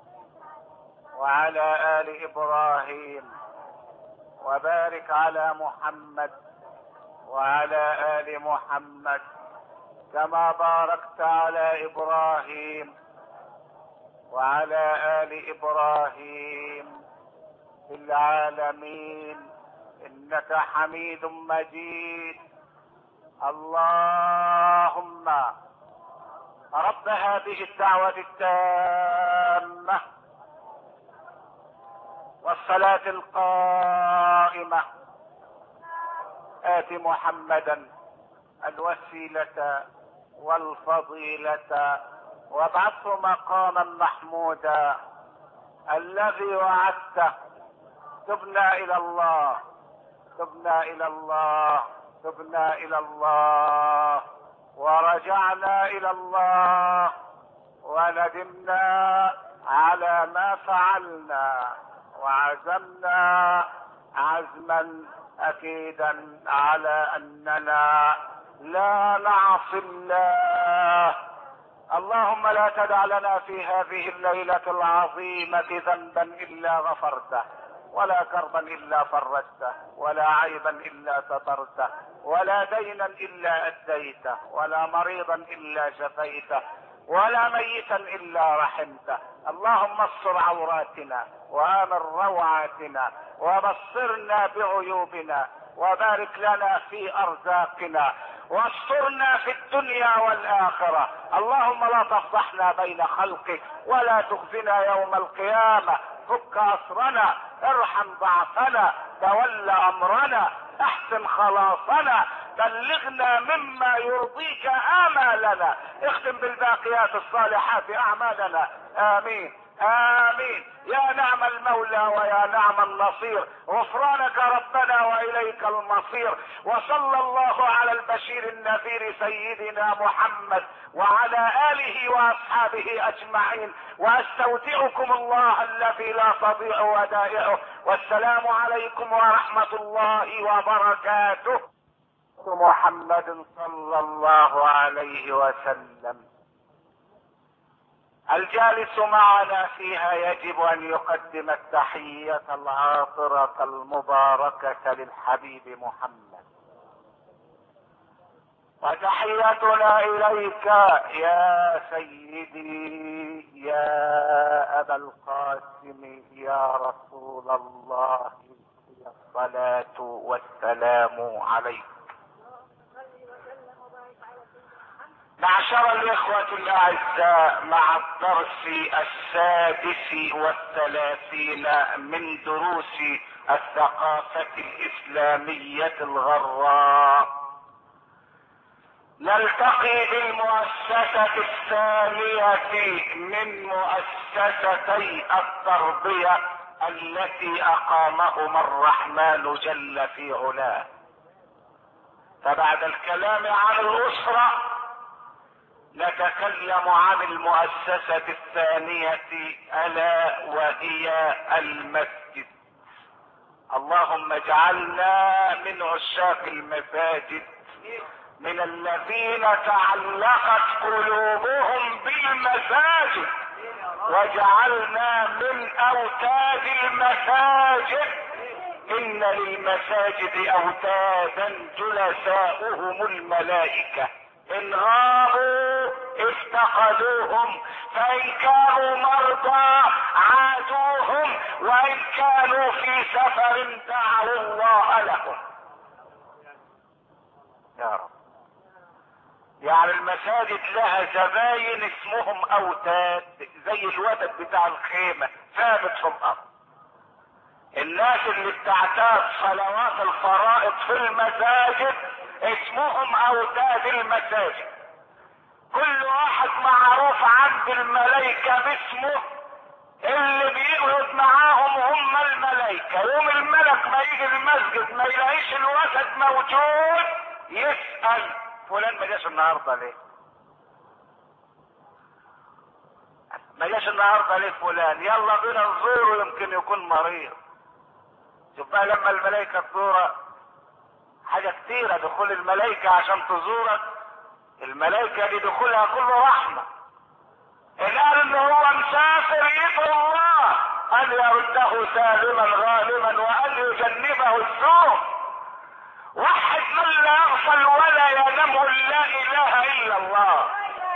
وعلى ال ابراهيم، وبارك على محمد وعلى ال محمد كما باركت على ابراهيم وعلى ال ابراهيم في العالمين انك حميد مجيد. اللهم رب هذه الدعوة التامة والصلاة القائمة آت محمدا الوسيلة والفضيلة وابعثه مقاما محمودا الذي وعدته. تبنا الى الله تبنا الى الله تبنا الى الله ورجعنا الى الله وندمنا على ما فعلنا وعزمنا عزما اكيدا على اننا لا نعصي الله. اللهم لا تدع لنا في هذه الليلة العظيمة ذنبا الا غفرته، ولا كربا الا فرجته، ولا عيبا الا سترته، ولا دينا الا اديته، ولا مريضا الا شفيته، ولا ميتا الا رحمته. اللهم استر عوراتنا وامن روعاتنا وبصرنا بعيوبنا وبارك لنا في ارزاقنا واسترنا في الدنيا والاخرة. اللهم لا تفضحنا بين خلقك ولا تخزنا يوم القيامة. فك اسرنا، ارحم ضعفنا، تول امرنا، احسن خلاصنا، بلغنا مما يرضيك آمالنا، اختم بالباقيات الصالحات اعمالنا. امين امين. يا نعم المولى ويا نعم النصير. غفرانك ربنا واليك المصير. وصلى الله على البشير النذير سيدنا محمد وعلى اله واصحابه اجمعين. واستودعكم الله الذي لا تضيع ودائعه. والسلام عليكم ورحمة الله وبركاته. محمد صلى الله عليه وسلم. الجالس معنا فيها يجب ان يقدم التحية العاطرة المباركة للحبيب محمد. وتحيتنا اليك يا سيدي يا ابا القاسم يا رسول الله، الصلاة والسلام عليك. معشر الاخوة الاعزاء، مع الدرس السادس والثلاثين من دروس الثقافة الاسلامية الغراء، نلتقي بالمؤسسة الثانية من مؤسستي التربية التي اقامهما الرحمن جل في علاه. فبعد الكلام عن الاسرة نتكلم عن المؤسسة الثانية الا وهي المسجد. اللهم اجعلنا من عشاق المساجد، من الذين تعلقت قلوبهم بالمساجد، واجعلنا من اوتاد المساجد. ان للمساجد اوتادا جلساؤهم الملائكة، ان غابوا افتقدوهم، فان كانوا مرضى عادوهم، وان كانوا في سفر دعوا الله لهم. يا رب. يعني المساجد لها زباين اسمهم اوتاد، زي الوتد بتاع الخيمة ثابت في الارض. الناس اللي بتعتاد صلوات الفرائض في المساجد اسمهم اوتاد المساجد. كل واحد معروف عند الملائكة باسمه، اللي بيقعد معاهم هم الملائكة. يوم الملك ما يجي المسجد ما يلاقيش الوتد موجود، يسأل فلان ما جاش النهارده ليه؟ ما جاش النهارده ليه فلان؟ يلا بينا نزوره يمكن يكون مريض. شوف بقى لما الملائكة تزورك حاجة كتيرة، دخول الملائكة عشان تزورك الملائكة دي دخولها كله رحمة. ان قال ان هو مسافر يدعو الله ان يرده سالما غانما وان يجنبه السوء. واحد من لا يغفل ولا ينام لا اله الا الله،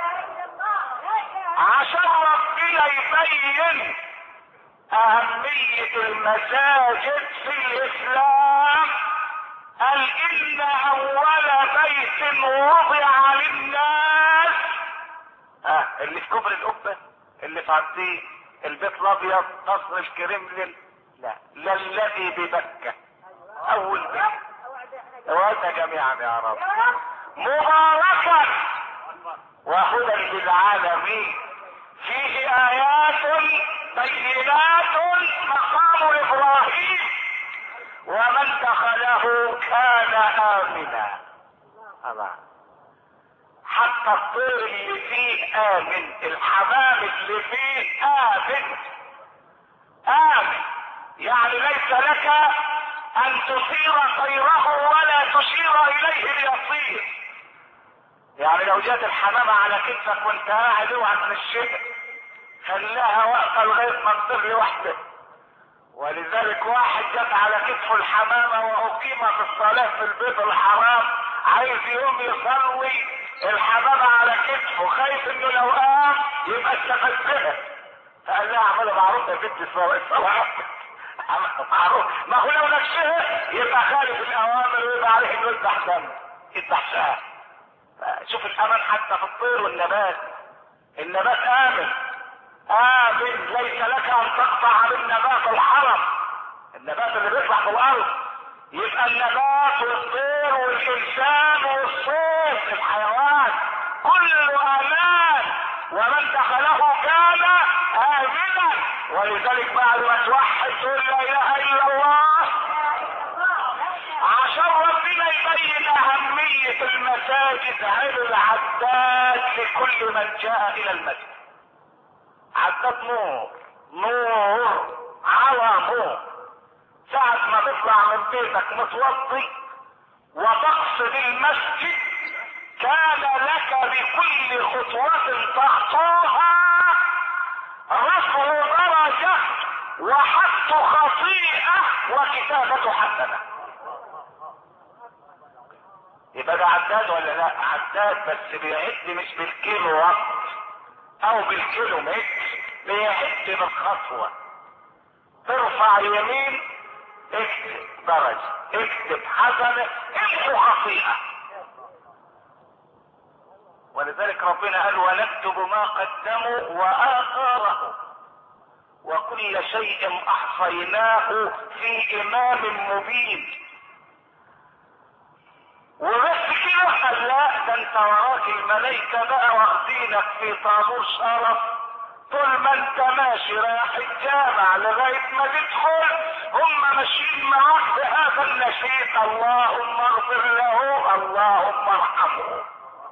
عشان ربنا يبين اهمية المساجد في الاسلام. قال ان اول بيت وضع للناس، اه اللي في كبر القبة، اللي في عبدين، البيت الابيض، قصر الكرملين، لا لا الذي ببكة، اول بيت. وأنت جميعا يا رب مباركا وهدى للعالمين، فيه آيات بينات مقام إبراهيم ومن دخله كان آمنا. الله، حتى الطير اللي فيه آمن، الحمام اللي فيه آمن. آمن يعني ليس لك ان تصير طيره ولا تشير اليه ليصير. يعني لو جات الحمامة على كتفك وانت قاعد اوعى من الشبه، خلاها واقفة لغاية ما تطير لوحدك. ولذلك واحد جات على كتفه الحمامة واقيم في الصلاة في البيت الحرام، عايز يقوم يصلي، الحمامة على كتفه، خايف انه لو قام يبقى استفزها، فقال لها اعملوا معروف يا بنت الصلاة معروف. ما هو لو نفسها يبقى خالف الاوامر ويبقى عليه انه يذبح دم، يذبح شاه. شوف الامان حتى في الطير والنبات. النبات امن، امن، ليس لك ان تقطع من نبات الحرم، النبات اللي بيطلع في الارض. يبقى النبات والطير والانسان والصيد الحيوان كله امان، ومن دخله كان امنا. ولذلك بعد ما توحد تقول لا اله الا الله، عشان ربنا يبين اهمية المساجد. عين العداد لكل من جاء الى المسجد، عداد نور، نور على نور. ساعة ما تطلع من بيتك متوضي وتقصد المسجد، كان لك بكل خطوة تخطوها رفع درجة وحط خطيئة وكتابة حسنة. يبقى ده عداد ولا لا؟ عداد، بس بيعد مش بالكيلو وقت او بالكيلو متر، بيعد بالخطوة. ترفع يمين اكتب درجة، اكتب حسنة، امحو خطيئة. ولذلك ربنا قال ونكتب ما قدموا وآثاره وكل شيء احصيناه في امام مبين. وبس كده قال لا، ده انت وراك الملائكة بقى واخدينك في طابور شرف، طول ما انت ماشي رايح الجامع لغاية ما تدخل هم ماشيين معاك بهذا النشيد: اللهم اغفر له، اللهم ارحمه.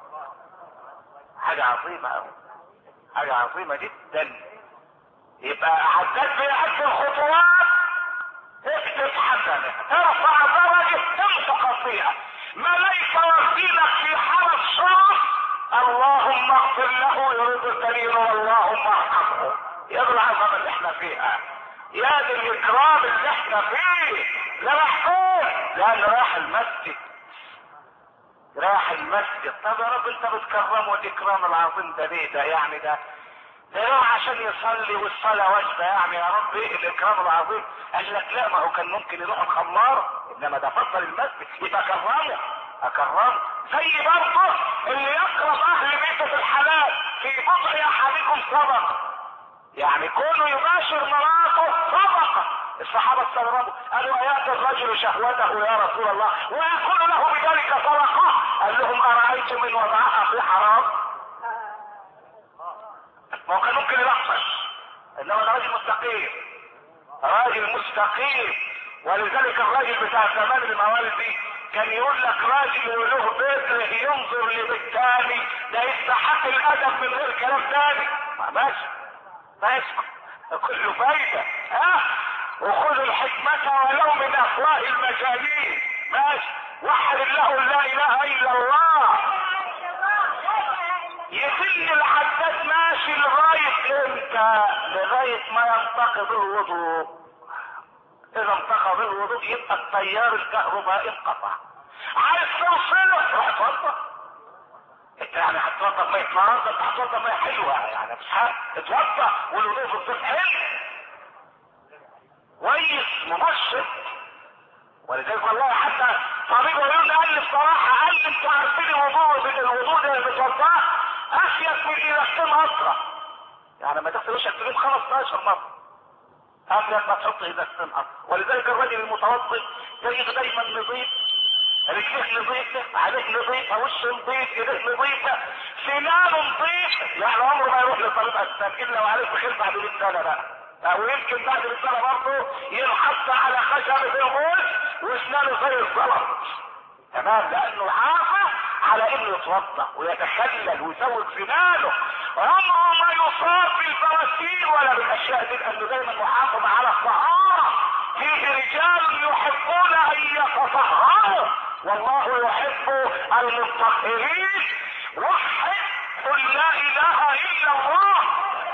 حاجة عظيمة اوي، حاجة عظيمة جدا. يبقى عداد بيعد الخطوات، اكتب حسنة، ارفع درجة، تمحو خطيئة. ملائكة واخدينك في حالة شرف، اللهم اغفر له يريد السرير واللهم ارحمه. يا ذو العظمة اللي احنا فيها، يا ذي الاكرام اللي احنا فيه، لا محفوظ لان راح المسجد، راح المسجد. طب يا رب انت بتكرمه الاكرام العظيم ده ليه؟ ده يعني ده ده يروح عشان يصلي والصلاة واجبة، يعني يا رب ايه الاكرام العظيم؟ قال لك لا، ما هو كان ممكن يروح الخمار، انما ده فضل المسجد يبقى كرمه، اكرمه. زي برضه اللي يقرب اهل بيته في الحلال، في بضع احدكم صدقة، يعني كونه يباشر مراته صدقة. الصحابة استغربوا قالوا اياتي الرجل شهوته يا رسول الله ويكون له بذلك صدقة؟ قال لهم ارايتم ان وضعها في حرام؟ ما هو كان ممكن يلطش، انما ده راجل مستقيم، راجل مستقيم. ولذلك الراجل بتاع زمان الموالد دي كان يقول لك راجل وله بيت ينظر لبيت تاني، ده يستحق الادب من غير كلام تاني. ماشي ماشي، كله فايدة. ها، وخذوا الحكمة ولو من افواه المجانين. ماشي، وحد الله لا اله الا الله. يسن العداد ماشي لغاية امتى؟ لغاية ما ينتقض الوضوء. اذا انتقض الوضوء يبقى التيار الكهربائي انقطع. عايز توصله روح اتوضى. انت يعني هتوضى بمية نار؟ انت هتوضى بمية حلوة يعني مش حاجة. اتوضى والوضوء في الصيف حلو كويس منشط. ولذلك والله حتى طبيب عيون قال لي بصراحة، قال لي انتوا عارفين الوضوء الوضوء ده اللي بتوضاه اشيك من ايدكتين اطرى. يعني لما تغسل وشك تجيب خمستاشر مرة قبل ما تحط ايدكتين اطرى. ولذلك الراجل المتوضئ تجد دايما نظيف، رجليه نظيفة، عليه نظيفة، وشه نظيف، ايديه نظيفة، سنانه نظيف. يعني عمره ما يروح لطبيب اسنان الا وعليه بخير بعد مية سنة بقى. ويمكن بعد مية سنة برضه ينحط على خشبة الغوش واسنانه زي الزلط. تمام، لانه عافى على انه يتوضا ويتخلل ويزود سنانه. عمره ما يصاب بالبواسير ولا بالاشياء دي لانه دايما محافظ على الطهارة. فيه رجال يحبون ان يتطهروا والله يحب المطهرين. وحد قل لا اله الا الله.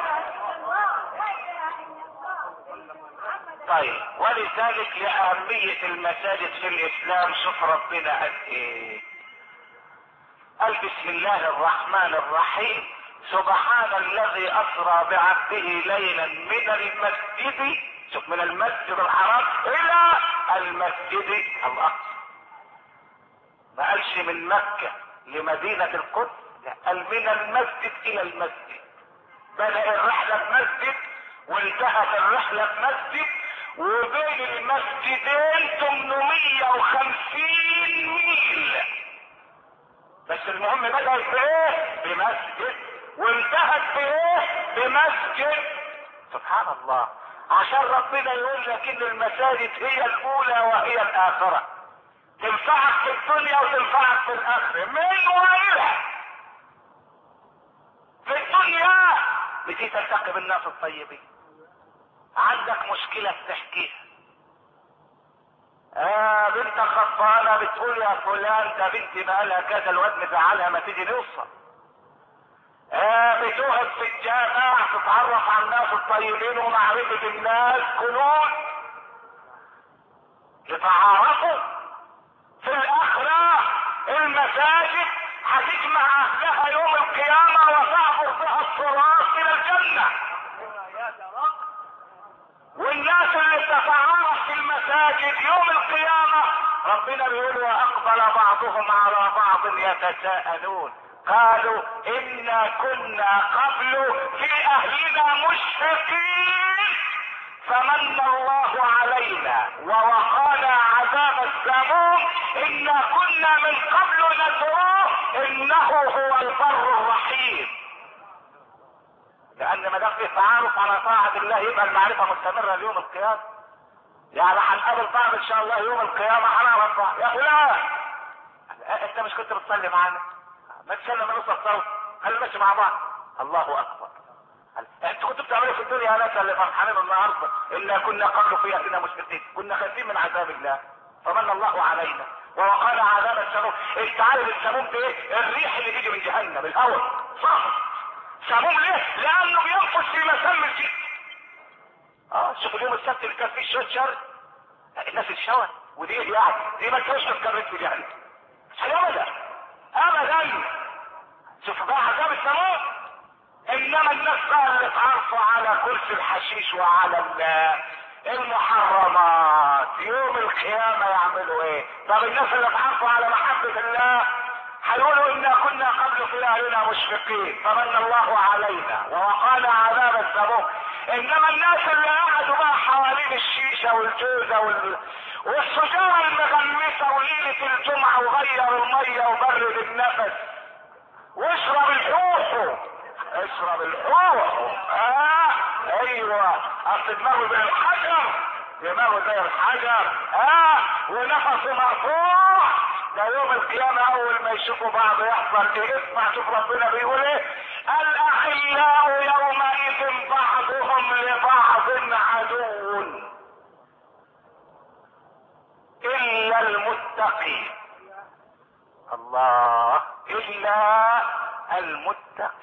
طيب، ولذلك لأهمية المساجد في الإسلام شوف ربنا قال إيه؟ قال بسم الله الرحمن الرحيم سبحان الذي أسرى بعبده ليلا من المسجد، شوف، من المسجد الحرام إلى المسجد الأقصى. ما قالش من مكة لمدينة القدس، لا، قال من المسجد إلى المسجد. بدأ الرحلة بمسجد وانتهت الرحلة بمسجد، وبين المسجدين ثمانمائة وخمسين ميل. بس المهم بدأت بايه؟ بمسجد، وانتهت بايه؟ بمسجد. سبحان الله، عشان ربنا يقول لك ان المساجد هي الاولى وهي الاخرة، تنفعك في الدنيا وتنفعك في الاخرة. من وإلى في الدنيا بتيجي تلتقي بالناس الطيبين، عندك مشكلة بتحكيها، آه بنت خطبانة بتقول يا فلان ده بنتي بقالها كذا الواد مزعلها ما تيجي نوصل. آه بتقعد في الجامع تتعرف على الناس الطيبين ومعرفة الناس كنوز يتعارفوا. في الآخرة المساجد هتجمع أهلها يوم القيامة وتعبر بها الصراط إلى الجنة. والناس اللي تتعارف في المساجد يوم القيامة ربنا بيقول واقبل بعضهم على بعض يتساءلون قالوا انا كنا قبل في اهلنا مشفقين فمن الله علينا ووقانا عذاب السموم انا كنا من قبل ندعوه انه هو البر الرحيم. لان ما دام في تعارف على طاعة الله يبقى المعرفة مستمرة ليوم القيامة. يعني هنقابل بعض ان شاء الله يوم القيامة هنعرف بعض. يا فلان انت مش كنت بتصلي معانا؟ ما تسلم من نص الصوت، خلينا نمشي مع بعض. الله اكبر. انت كنت بتعملوا في الدنيا يا ناس اللي فرحانين النهارده الا كنا قبل في اهلنا مشفقين، كنا خايفين من عذاب الله فمن الله علينا ووقانا عذاب السموم. انت عارف السموم ده ايه؟ الريح اللي بيجي من جهنم الهواء صح. سموم ليه؟ لانه بينفس في مسام الجسم. اه شوف اليوم السبت اللي كان فيه شويه شر الناس اتشوت، ودي ايه يعني؟ دي ما تكونش تتكرر في جهنم ابدا ابدا. شوف بقى عذاب السموم. انما الناس بقى اللي اتعرفوا على كرسي الحشيش وعلى المحرمات يوم القيامة يعملوا ايه؟ طب الناس اللي اتعرفوا على محبة الله هيقولوا انا كنا قبل في اهلنا مشفقين فمن الله علينا ووقانا عذاب السموم. انما الناس اللي قعدوا بقى حوالين الشيشة والجوزة وال... والسجارة المغمسة وليلة الجمعة وغير المية وبرد النفس واشرب الحوح اشرب الحوح اه ايوه اصل دماغه زي الحجر دماغه زي الحجر اه ونفسه مرفوع. ده يوم القيامة اول ما يشوفوا بعض يحصل ايه؟ اسمع شوف ربنا بيقول ايه؟ الاخلاء يومئذ بعضهم لبعض عدو الا المتقين. الله، الا المتقين.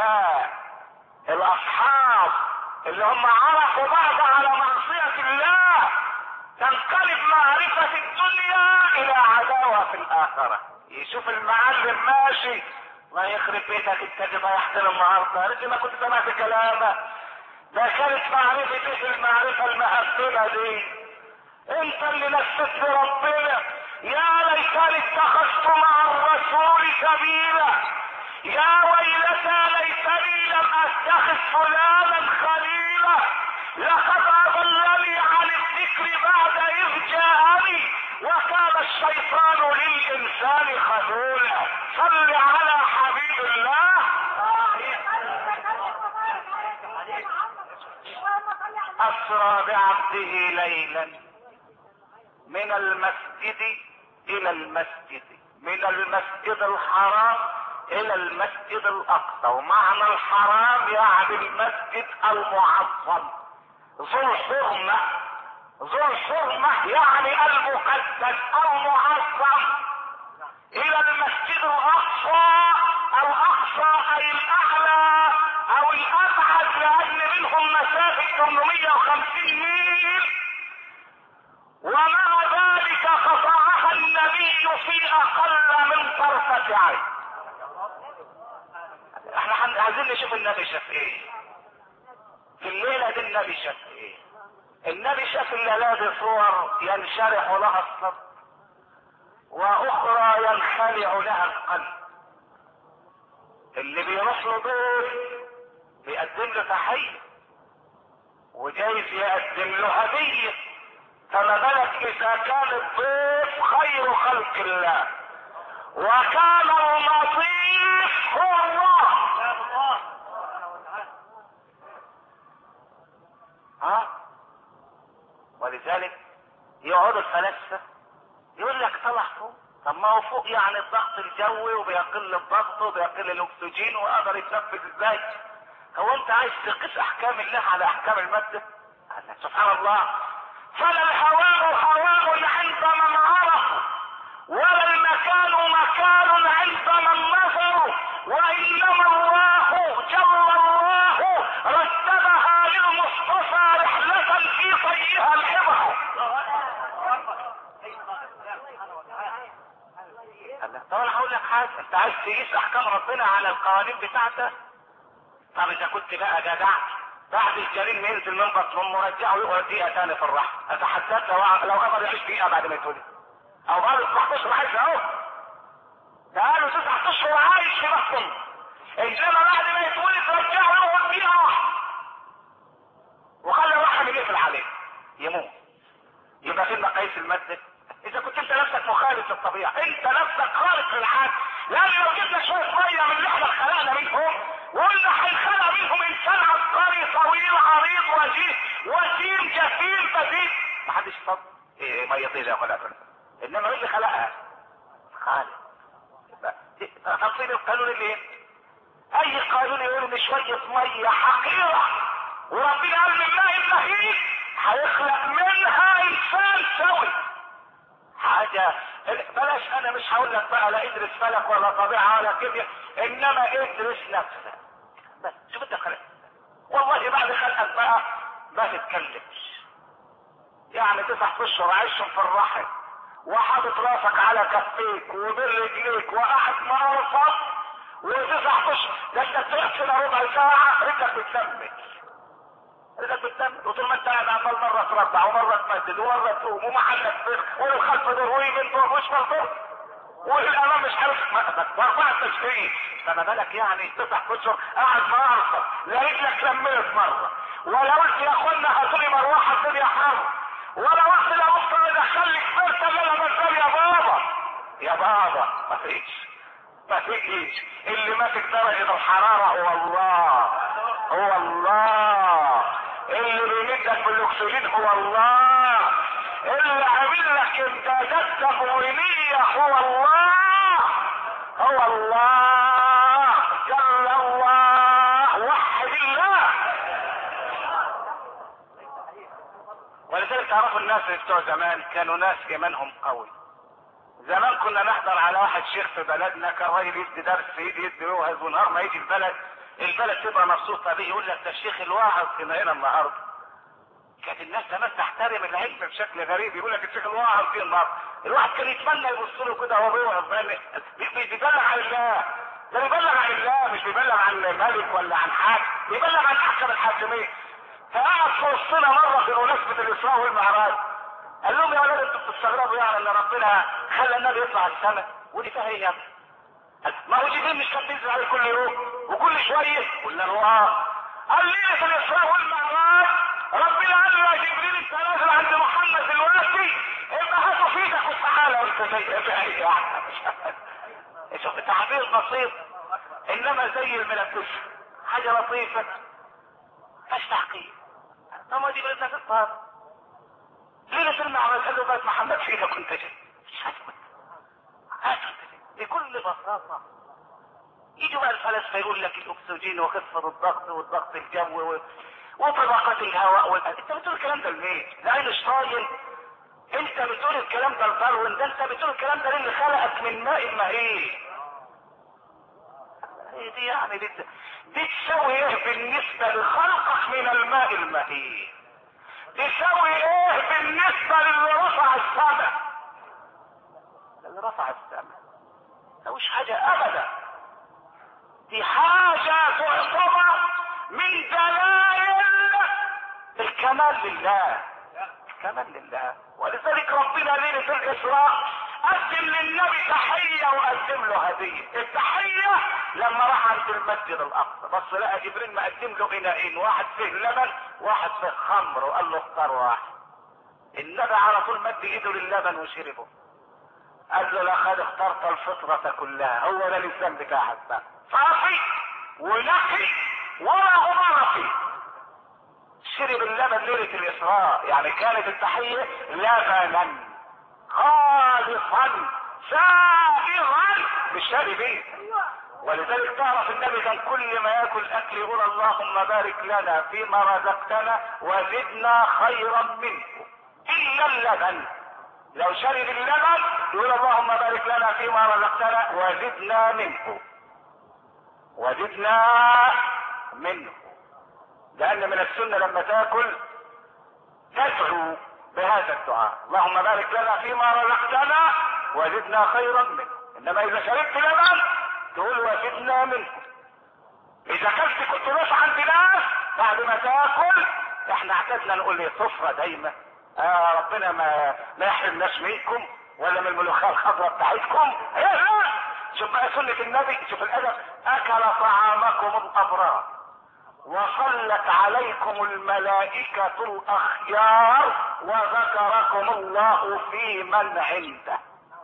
هؤلاء الاصحاب اللي هم عرفوا بعض على معصية الله تنقلب معرفة الدنيا الى عداوة في الاخرة. يشوف المعلم ماشي الله يخرب بيتك انت اللي ضيعتنا النهارده، رجل ما كنت سمعت كلامه. ده كانت معرفتك المعرفة المهببة دي، انت اللي نسيت ربنا. يا ليتني اتخذت مع الرسول سبيلا، يا ويلتى ليتني لم اتخذ فلانا خليلا، لقد اضلني عن الذكر بعد اذ جاءني وكان الشيطان للانسان خذولا. صل على حبيب الله. اسرى بعبده ليلا من المسجد الى المسجد، من المسجد الحرام الى المسجد الاقصى. ومعنى الحرام يعني المسجد المعظم ذو الحرمة، ذو الحرمة يعني المقدس المعظم، الى المسجد الاقصى. الاقصى اي الاعلى او الابعد، لان منهم مسافة ثمانمائة وخمسين ميل، ومع ذلك قطعها النبي في اقل من طرفة عين. احنا عايزين نشوف النبي شاف ايه في الليلة دي. النبي شاف ايه؟ النبي شاف الليلة دي صور ينشرح لها الصدر واخرى ينخلع لها القلب. اللي بيروح له ضيف بيقدم له تحية وجايز يقدم له هدية، فما بالك اذا كان الضيف خير خلق الله وكان المضيف هو الله. ها؟ ولذلك يقعد الفلاسفة يقول لك طلع فوق. طب ما هو فوق يعني الضغط الجوي وبيقل الضغط وبيقل الاكسجين وقدر يتنفس ازاي؟ هو انت عايز تقيس احكام الله على احكام المادة؟ سبحان الله. فلا الهواء هواء عند من عرفه، ولا المكان مكان عند من نظروا، وانما الله جل الله رتبها للمصطفى رحلة في طيها العبر. طب انا هقول لك حاجه، انت عايز تقيس احكام ربنا على القوانين بتاعته؟ طب اذا كنت بقى جدع بعد الجنين ما ينزل من بطن امه رجعه يقعد دقيقه ثانيه في الرحم. اتحداك لو لو قدر يعيش دقيقه بعد ما يتولد، او بقاله تسعة اشهر عايش اهو، بقاله تسعة اشهر عايش في بطن، انما بعد ما يتولد رجعه يقعد دقيقه واحده وخلي الرحم يقفل عليه يموت. يبقى فين مقاييس الماده؟ اذا كنت انت نفسك مخالف للطبيعه، انت نفسك خارق للعادة. لان لو جبنا شويه ميه من اللي احنا خلقنا منهم وقلنا هينخلق منهم انسان عبقري طويل عريض وجيه وسيم جسيم بديل، محدش يفضل ايه ميه طيبه يا خلقها، انما مين اللي خلقها؟ خالق. تفصيل القانون اللي اي قانون يقول ان شويه ميه حقيره وربنا قال من ماء المهين هيخلق منها انسان سوي. حاجة بلاش، انا مش هقول لك بقى لا ادرس فلك ولا طبيعة ولا كيمياء، انما ادرس نفسك بس. شوف انت خلق والله بعد خلقك بقى ما تتكلمش. يعني تسع اشهر عايشهم في الرحم وحاطط راسك على كفيك وبين رجليك وقاعد مرفض وتسع اشهر، ده انت تقعد كده ربع ساعة رجلك بتسمك، رجلك بتسمك، وطول ما انت قاعد عمال مرة تربع ومرة تمدد ومرة تقوم ومحلك فرق والخلف دور ويمين دور وشمال دور والامام مش عارف مقدك واربعة تشفيه. فما بالك يعني تسع اشهر قاعد مرفض لا رجلك لملت مرة، ولا قلت يا اخوانا هاتولي مروحة الدنيا حر، ولا قلت لا بكره ادخلك فرقة اللي انا بنزل يا بابا يا بابا. ما فيش ما فيش. اللي ماسك درجة الحرارة هو الله، هو الله. اللي بيمدك بالاكسجين هو الله. اللي عامل لك امدادات تموينية هو الله، هو الله جل الله. وحد الله. ولذلك تعرفوا الناس اللي بتوع زمان كانوا ناس ايمانهم قوي. زمان كنا نحضر على واحد شيخ في بلدنا كان راجل يدي درس يدي يدي يوهز، ونهار ما يجي البلد البلد تبقى مبسوطه بيه، يقول لك ده الشيخ الواعظ كان هنا النهارده. كانت الناس زمان تحترم العلم بشكل غريب، يقول لك الشيخ الواعظ كان النهارده. الواحد كان يتمنى يبص له كده وهو بيوعظ، بيبلغ عن الله. ده بيبلغ عن الله، مش بيبلغ عن ملك ولا عن حاكم، بيبلغ عن احكم الحاكمين. فقعد في وسطنا مره في مناسبه الاسراء والمعراج، قال لهم يا ولاد انتوا بتستغربوا يعني ان ربنا خلى النبي يطلع السماء؟ ودي فيها ايه يا ابني؟ ما هو جبريل مش كان بينزل عليه كل يوم وكل شويه؟ قلنا له اه. قال لي في الاسراء والمعراج ربنا قال له يا جبريل انت نازل عند محمد دلوقتي، ابقى هاته في ايدك وتعالى انت زي ايه يعني؟ شوف التعبير بسيط انما زي الملبس، حاجه لطيفه مش تحقيق. طب ما جبريل ده في الطهر ليله المعراج قال له بس محمد في ايدك وانت جاي، مش هتقول بكل بساطه. يجوا بقى الفلاسفه يقول لك الاكسجين وخفض الضغط والضغط الجوي وطبقات الهواء وال... انت بتقول الكلام ده لمين؟ لاينشتاين؟ انت بتقول الكلام ده لداروين؟ ده انت بتقول الكلام ده للي خلقك من ماء مهين. ايه دي يعني؟ دي, دي تساوي ايه بالنسبه لخلقك من الماء المهين؟ تساوي ايه بالنسبه للي رفع السماء؟ اللي رفع السماء ده مش حاجه ابدا، دي حاجة تعتبر من دلائل الكمال لله، الكمال لله. ولذلك ربنا ليلة الإسراء قدم للنبي تحية وقدم له هدية. التحية لما راح عند المسجد الأقصى بس لقى جبريل مقدم له إناءين، واحد فيه لبن واحد فيه خمر، وقال له اختار واحد. النبي على طول مد ايده للبن وشربه، قال له لقد اخترت الفطرة كلها، هو ده الإسلام بتاعك بقى، صافي ونقي ولا غبار فيه. شرب اللبن ليلة الإسراء، يعني كانت التحية لبنا خالصا سائغا مش شاربين. ولذلك تعرف النبي كان كل ما ياكل اكل يقول اللهم بارك لنا فيما رزقتنا وزدنا خيرا منه، الا اللبن. لو شرب اللبن يقول اللهم بارك لنا فيما رزقتنا وزدنا منه، وزدنا منه. لان من السنه لما تاكل تدعو بهذا الدعاء، اللهم بارك لنا فيما رزقتنا وزدنا خيرا منه. انما اذا شربت لبن تقول وزدنا منه. اذا كنت كنت ناس عند ناس بعد ما تاكل، احنا اعتدنا نقول ايه؟ صفرة دايما، آه ربنا ما ما يحرمناش منكم ولا من الملوخيه الخضراء بتاعتكم. ايه لا، شوف بقى سنه النبي، شوف الادب. اكل طعامكم الابرار وصلت عليكم الملائكة الاخيار وذكركم الله في من عنده.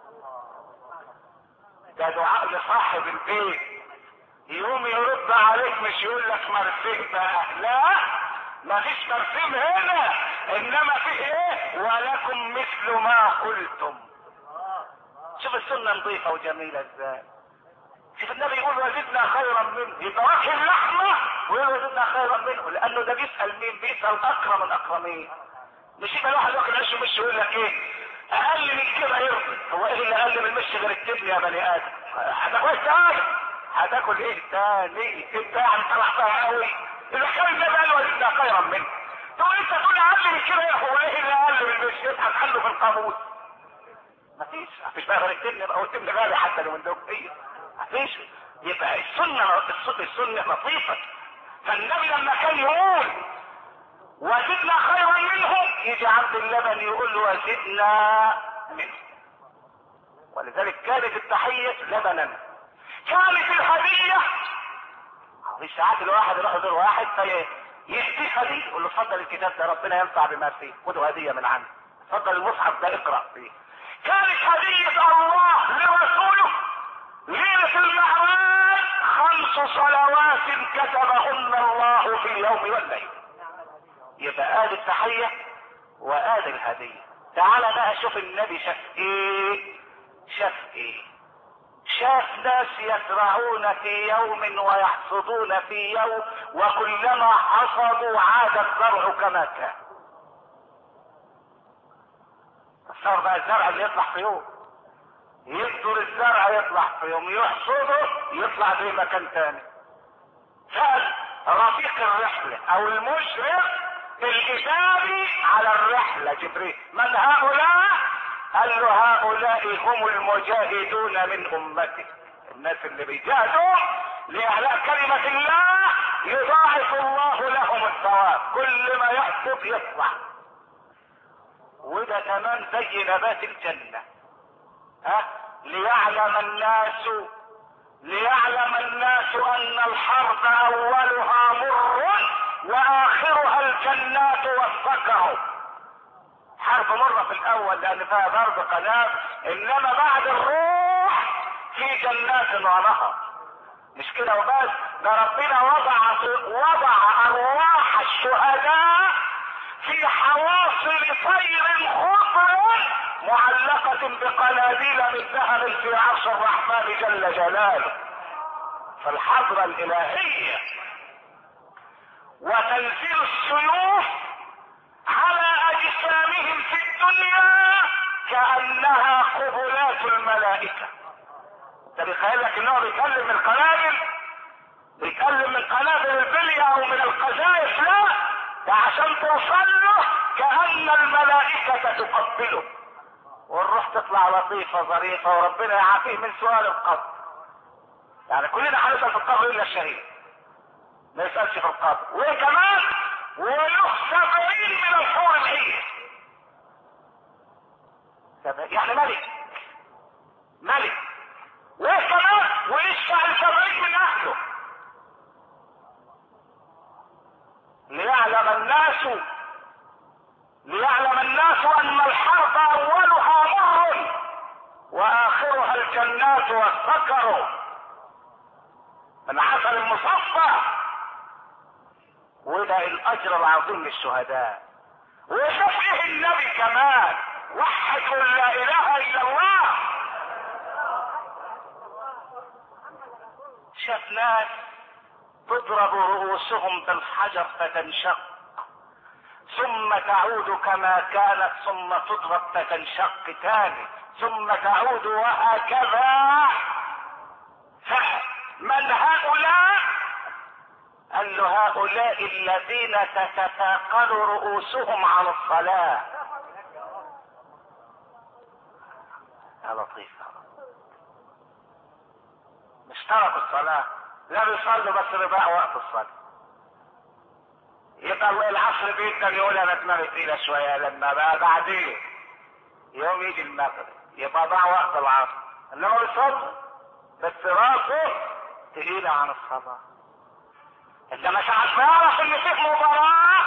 ده دعاء لصاحب البيت، يوم يرد عليك مش يقول لك مرسيم بقى، لا ما فيش مرسيم هنا، انما فيه ايه؟ ولكم مثل ما قلتم. شوف السنة نظيفة وجميلة ازاي. شوف النبي يقول وزدنا خيرا منه، يبقى واكل اللحمة ويقول وزدنا خيرا منه، لانه ده بيسأل مين؟ بيسأل اكرم الاكرمين. مش يبقى الواحد واكل عيش ومش يقول لك ايه؟ اقل من كده يرضي. هو ايه اللي اقل من المشي غير التبن يا بني ادم؟ هتاكل ايه تاني؟ هتاكل ايه تاني؟ انت يعني طلعتها قوي. اذا كان النبي قال وزدنا خيرا منه، تقول انت تقول اقل من كده؟ هو ايه اللي اقل من المشي؟ يبحث عنه في القاموس. مفيش مفيش بقى غير التبن، او التبن غالي حتى لو من دوك ايه؟ مفيش. يبقى السنه السنه لطيفه. فالنبي لما كان يقول وزدنا خيرا منه، يجي عند اللبن يقول له وزدنا منه. ولذلك كانت التحية لبنا. كانت الهدية، في ساعات الواحد يروح يزور واحد فيهديه هدية، يقول له اتفضل الكتاب ده ربنا ينفع بما فيه، خده هدية من عندي، اتفضل المصحف ده اقرأ فيه. كانت هدية الله لرسوله ليلة المعراج خمس صلوات كتبهن الله في اليوم والليل. يبقى ادي التحية وادي الهدية. تعال بقى شوف النبي شاف ايه؟ شاف ايه؟ شاف ناس يزرعون في يوم ويحصدون في يوم، وكلما حصدوا عاد الزرع كما كان. صار بقى الزرع اللي يطلع في يوم، يبذر الزرع يطلع في يوم، يحصده يطلع زي ما كان تاني. سأل رفيق الرحلة او المشرف الاداري على الرحلة جبريل: من هؤلاء؟ قال له: هؤلاء هم المجاهدون من امتك، الناس اللي بيجاهدوا لإعلاء كلمة الله يضاعف الله لهم الثواب، كل ما يحصد يطلع. وده كمان زي نبات الجنة. ها؟ ليعلم الناس ليعلم الناس ان الحرب اولها مر واخرها الجنات والسكر. حرب مرة في الاول لان فيها ضرب قنابل، انما بعد الروح في جنات ونهر. مش كده وبس، ده ربنا وضع وضع ارواح الشهداء في حواصل طير خضر معلقة بقناديل من ذهب في عرش الرحمن جل جلاله. فالحضرة الالهية وتنزيل السيوف على اجسامهم في الدنيا كأنها قبلات الملائكة. انت بيخيلك ان هو بيتكلم من القنابل، بيتكلم من قنابل البلية او من القذائف، لا، ده عشان توصل له كأن الملائكة تقبله، والروح تطلع لطيفة ظريفة، وربنا يعافيه من سؤال القبر. يعني كلنا هنسأل في القبر الا الشهيد ما يسألش في القبر. وكمان وله سبعين من الحور العين، يعني ملك ملك وكمان ويشفع سبعين من اهله. ليعلم الناس ليعلم الناس ان الحرب اولها مر واخرها الجنات والسكر من عسل مصفى. وده الاجر العظيم للشهداء. وشوف ايه النبي كمان: وحد لا اله الا الله. شاف ناس تضرب رؤوسهم بالحجر فتنشق ثم تعود كما كانت ثم تضرب فتنشق تاني ثم تعود وهكذا. من هؤلاء؟ قال له: هؤلاء الذين تتثاقل رؤوسهم عن الصلاة. يا لطيف، مش تركوا الصلاة، لا بيصلوا بس بيضيعوا وقت الصلاة. يبقى العصر بيبدا يقول انا دماغي تقيلة شوية، لما بقى بعدين يوم يجي المغرب يبقى ضاع وقت العصر، انما بيصلي بس راسه تقيلة عن الصلاة. انما ساعات بيعرف ان في مباراة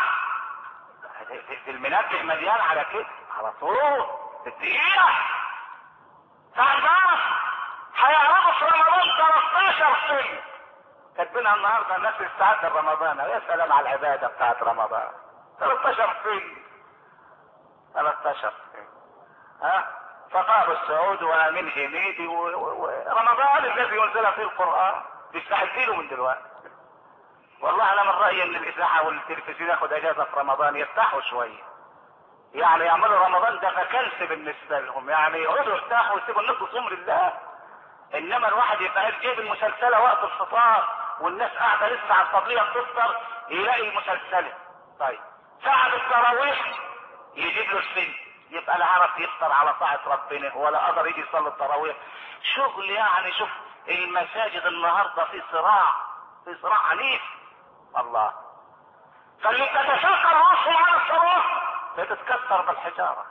المنبه مليان على كده على طول الدقيقة. ساعات بيعرف هيعرضوا في رمضان ثلاثتاشر فيلم كاتبينها النهارده الناس تستعد لرمضان. يا سلام على العباده بتاعت رمضان، ثلاثتاشر فيلم ثلاثتاشر فيلم. ها فقار السعود وامين هنيدي ورمضان الذي ينزل فيه القران بيستعد له من دلوقتي. والله انا من رايي ان الاذاعه والتلفزيون ياخد اجازه في رمضان، يرتاحوا شويه، يعني يعملوا رمضان ده فكنس بالنسبه لهم، يعني يقعدوا يرتاحوا ويسيبوا الناس تصوم لله. انما الواحد يبقى جايب المسلسله وقت الفطار والناس قاعده لسه على الطبليه بتفطر يلاقي المسلسله. طيب ساعه التراويح يجيب له الفيلم، يبقى لا عرف يفطر على طاعه ربنا ولا قدر يجي يصلي التراويح. شغل يعني. شوف المساجد النهارده في صراع في صراع عنيف الله. فاللي تتشاقى راسه على الصراع بتتكسر بالحجاره.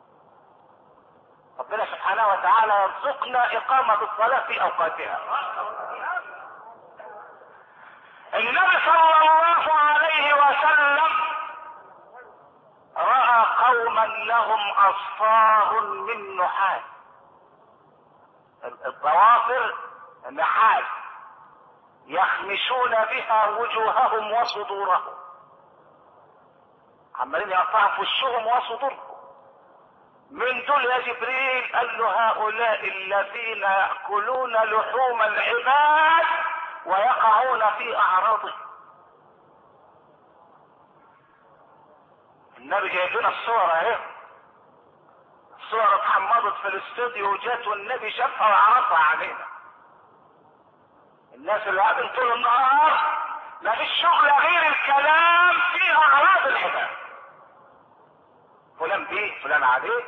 ربنا سبحانه وتعالى يرزقنا اقامة الصلاة في اوقاتها. النبي صلى الله عليه وسلم رأى قوما لهم اصفار من نحاس، الضوافر نحاس يخمشون بها وجوههم وصدورهم، عمالين يقطعوا في وشهم وصدورهم. من دول يا جبريل؟ قال له: هؤلاء الذين يأكلون لحوم العباد ويقعون في اعراضهم. النبي جايب لنا الصور اهي، الصور اتحمضت في الاستوديو وجات والنبي شافها وعرضها علينا. الناس اللي قاعدين طول النهار ما فيش شغل غير الكلام في اعراض العباد، فلان بيه فلان عليه،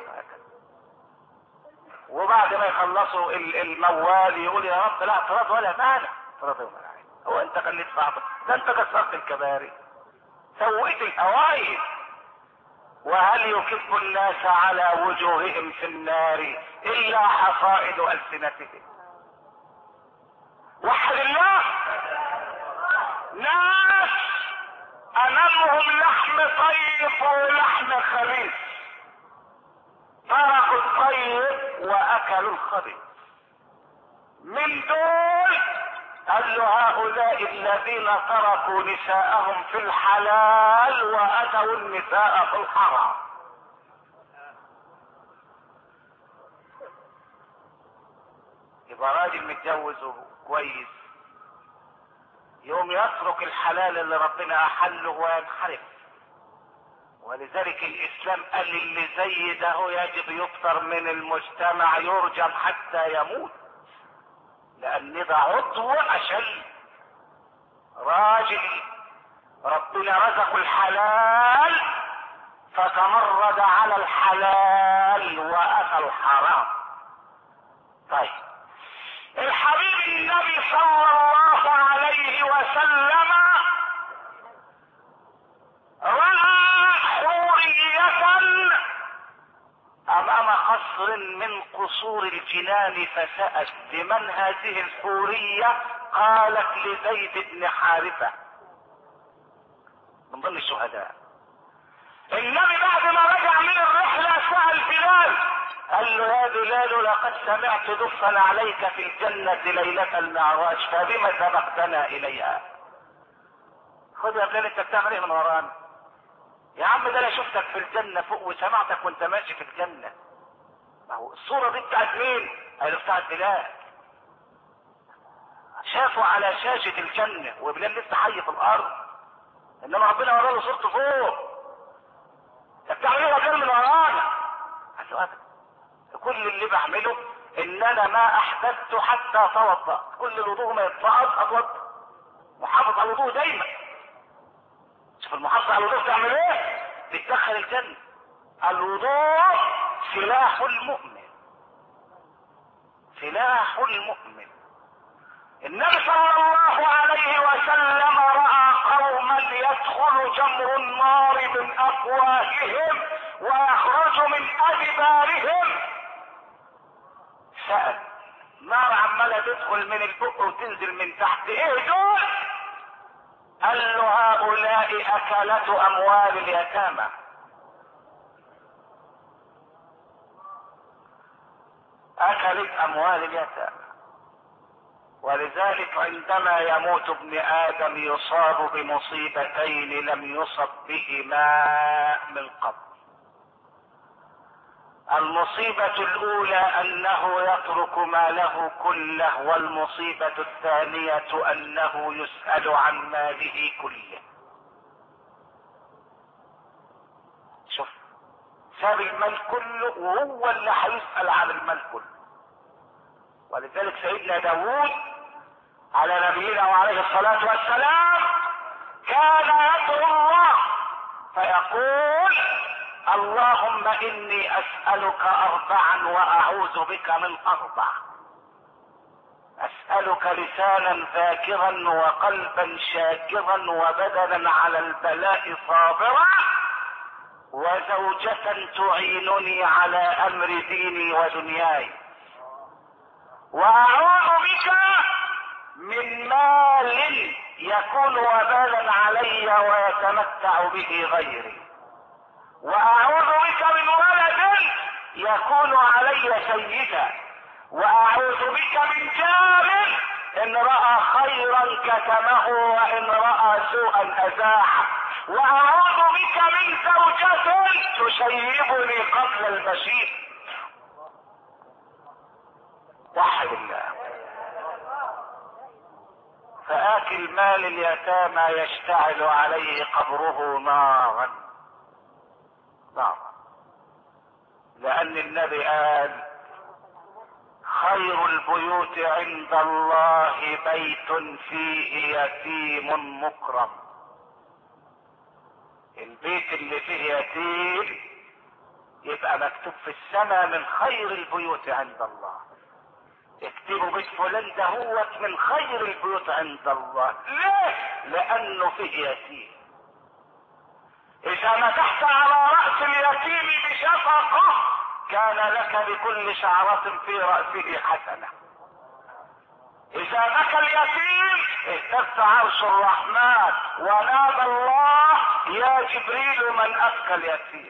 وبعد ما يخلصوا الموال يقول يا رب لا اعتراض ولا مانع، اعتراض ولا مانع، هو انت خليت صعب؟ ده انت كسرت الكباري، سويت الهوائج. وهل يكب الناس على وجوههم في النار الا حصائد السنتهم. وحد الله، ناس امامهم لحم طيب ولحم خبيث، تركوا الطيب واكلوا الخبيث. من دول قال له هؤلاء الذين تركوا نساءهم في الحلال واتوا النساء في الحرام. يبقى راجل متجوز كويس يوم يترك الحلال اللي ربنا احله وينحرف. ولذلك الاسلام قال اللي زي ده يجب يفطر من المجتمع، يرجم حتى يموت، لان ده عضو اشل. راجل ربنا رزقه الحلال فتمرد على الحلال واكل الحرام. طيب الحبيب النبي صلى الله عليه وسلم رأى حورية امام قصر من قصور الجنان فسأل لمن هذه الحورية؟ قالت لزيد بن حارثة من ضمن الشهداء. النبي بعد ما رجع من الرحلة سأل بلال، قال له يا بلال لقد سمعت دفا عليك في الجنة ليلة المعراج فبما سبقتنا اليها؟ خذ يا بلال انت بتعمل ايه من ورانا؟ يا عم ده انا شفتك في الجنة فوق وسمعتك وانت ماشي في الجنة. ما هو الصورة دي بتاعت مين؟ قالوا بتاعت بلال. شافوا على شاشة الجنة وبلال لسه حي في الارض، انما ربنا وراه له صورته فوق. انت بتعمل ايه يا بلال من ورانا؟ قال له ابدا، كل اللي بعمله ان انا ما احدثت حتى اتوضا، كل الوضوء ما يتفعل اتوضا، محافظ على الوضوء دايما. شوف المحافظة على الوضوء تعمل ايه؟ بتدخل الجنة. الوضوء سلاح المؤمن، سلاح المؤمن. النبي صلى الله عليه وسلم رأى قوما يدخل جمر النار من افواههم ويخرج من ادبارهم. سأل نار عمالة تدخل من البق وتنزل من تحت، ايه دول؟ قال له هؤلاء اكلة اموال اليتامى. اكلت اموال اليتامى. ولذلك عندما يموت ابن ادم يصاب بمصيبتين لم يصب بهما من قبل. المصيبة الاولى انه يترك ماله كله، والمصيبة الثانية انه يسأل عن ماله كله. شوف، ساب المال كله وهو اللي هيسأل عن المال كله. ولذلك سيدنا داود على نبينا وعليه الصلاة والسلام كان يدعو الله فيقول اللهم اني اسألك اربعا واعوذ بك من اربع. اسألك لسانا ذاكرا وقلبا شاكرا وبدنا على البلاء صابرا وزوجة تعينني على امر ديني ودنياي. واعوذ بك من مال يكون وبالا علي ويتمتع به غيري. واعوذ بك من ولد يكون علي سيدا. واعوذ بك من جار ان راى خيرا كتمه وان راى سوءا ازاحه. واعوذ بك من زوجة تشيبني قبل المشيب. وحد الله. فآكل مال اليتامى يشتعل عليه قبره نارا نارا، لأن النبي قال خير البيوت عند الله بيت فيه يتيم مكرم. البيت اللي فيه يتيم يبقى مكتوب في السماء من خير البيوت عند الله. اكتبوا بيت فلان ده هو من خير البيوت عند الله. ليه؟ لانه فيه يتيم. اذا مسحت على رأس اليتيم بشفقة كان لك بكل شعرة في رأسه حسنة. اذا بكى اليتيم اهتز عرش الرحمن ونادى الله يا جبريل من ابكى اليتيم.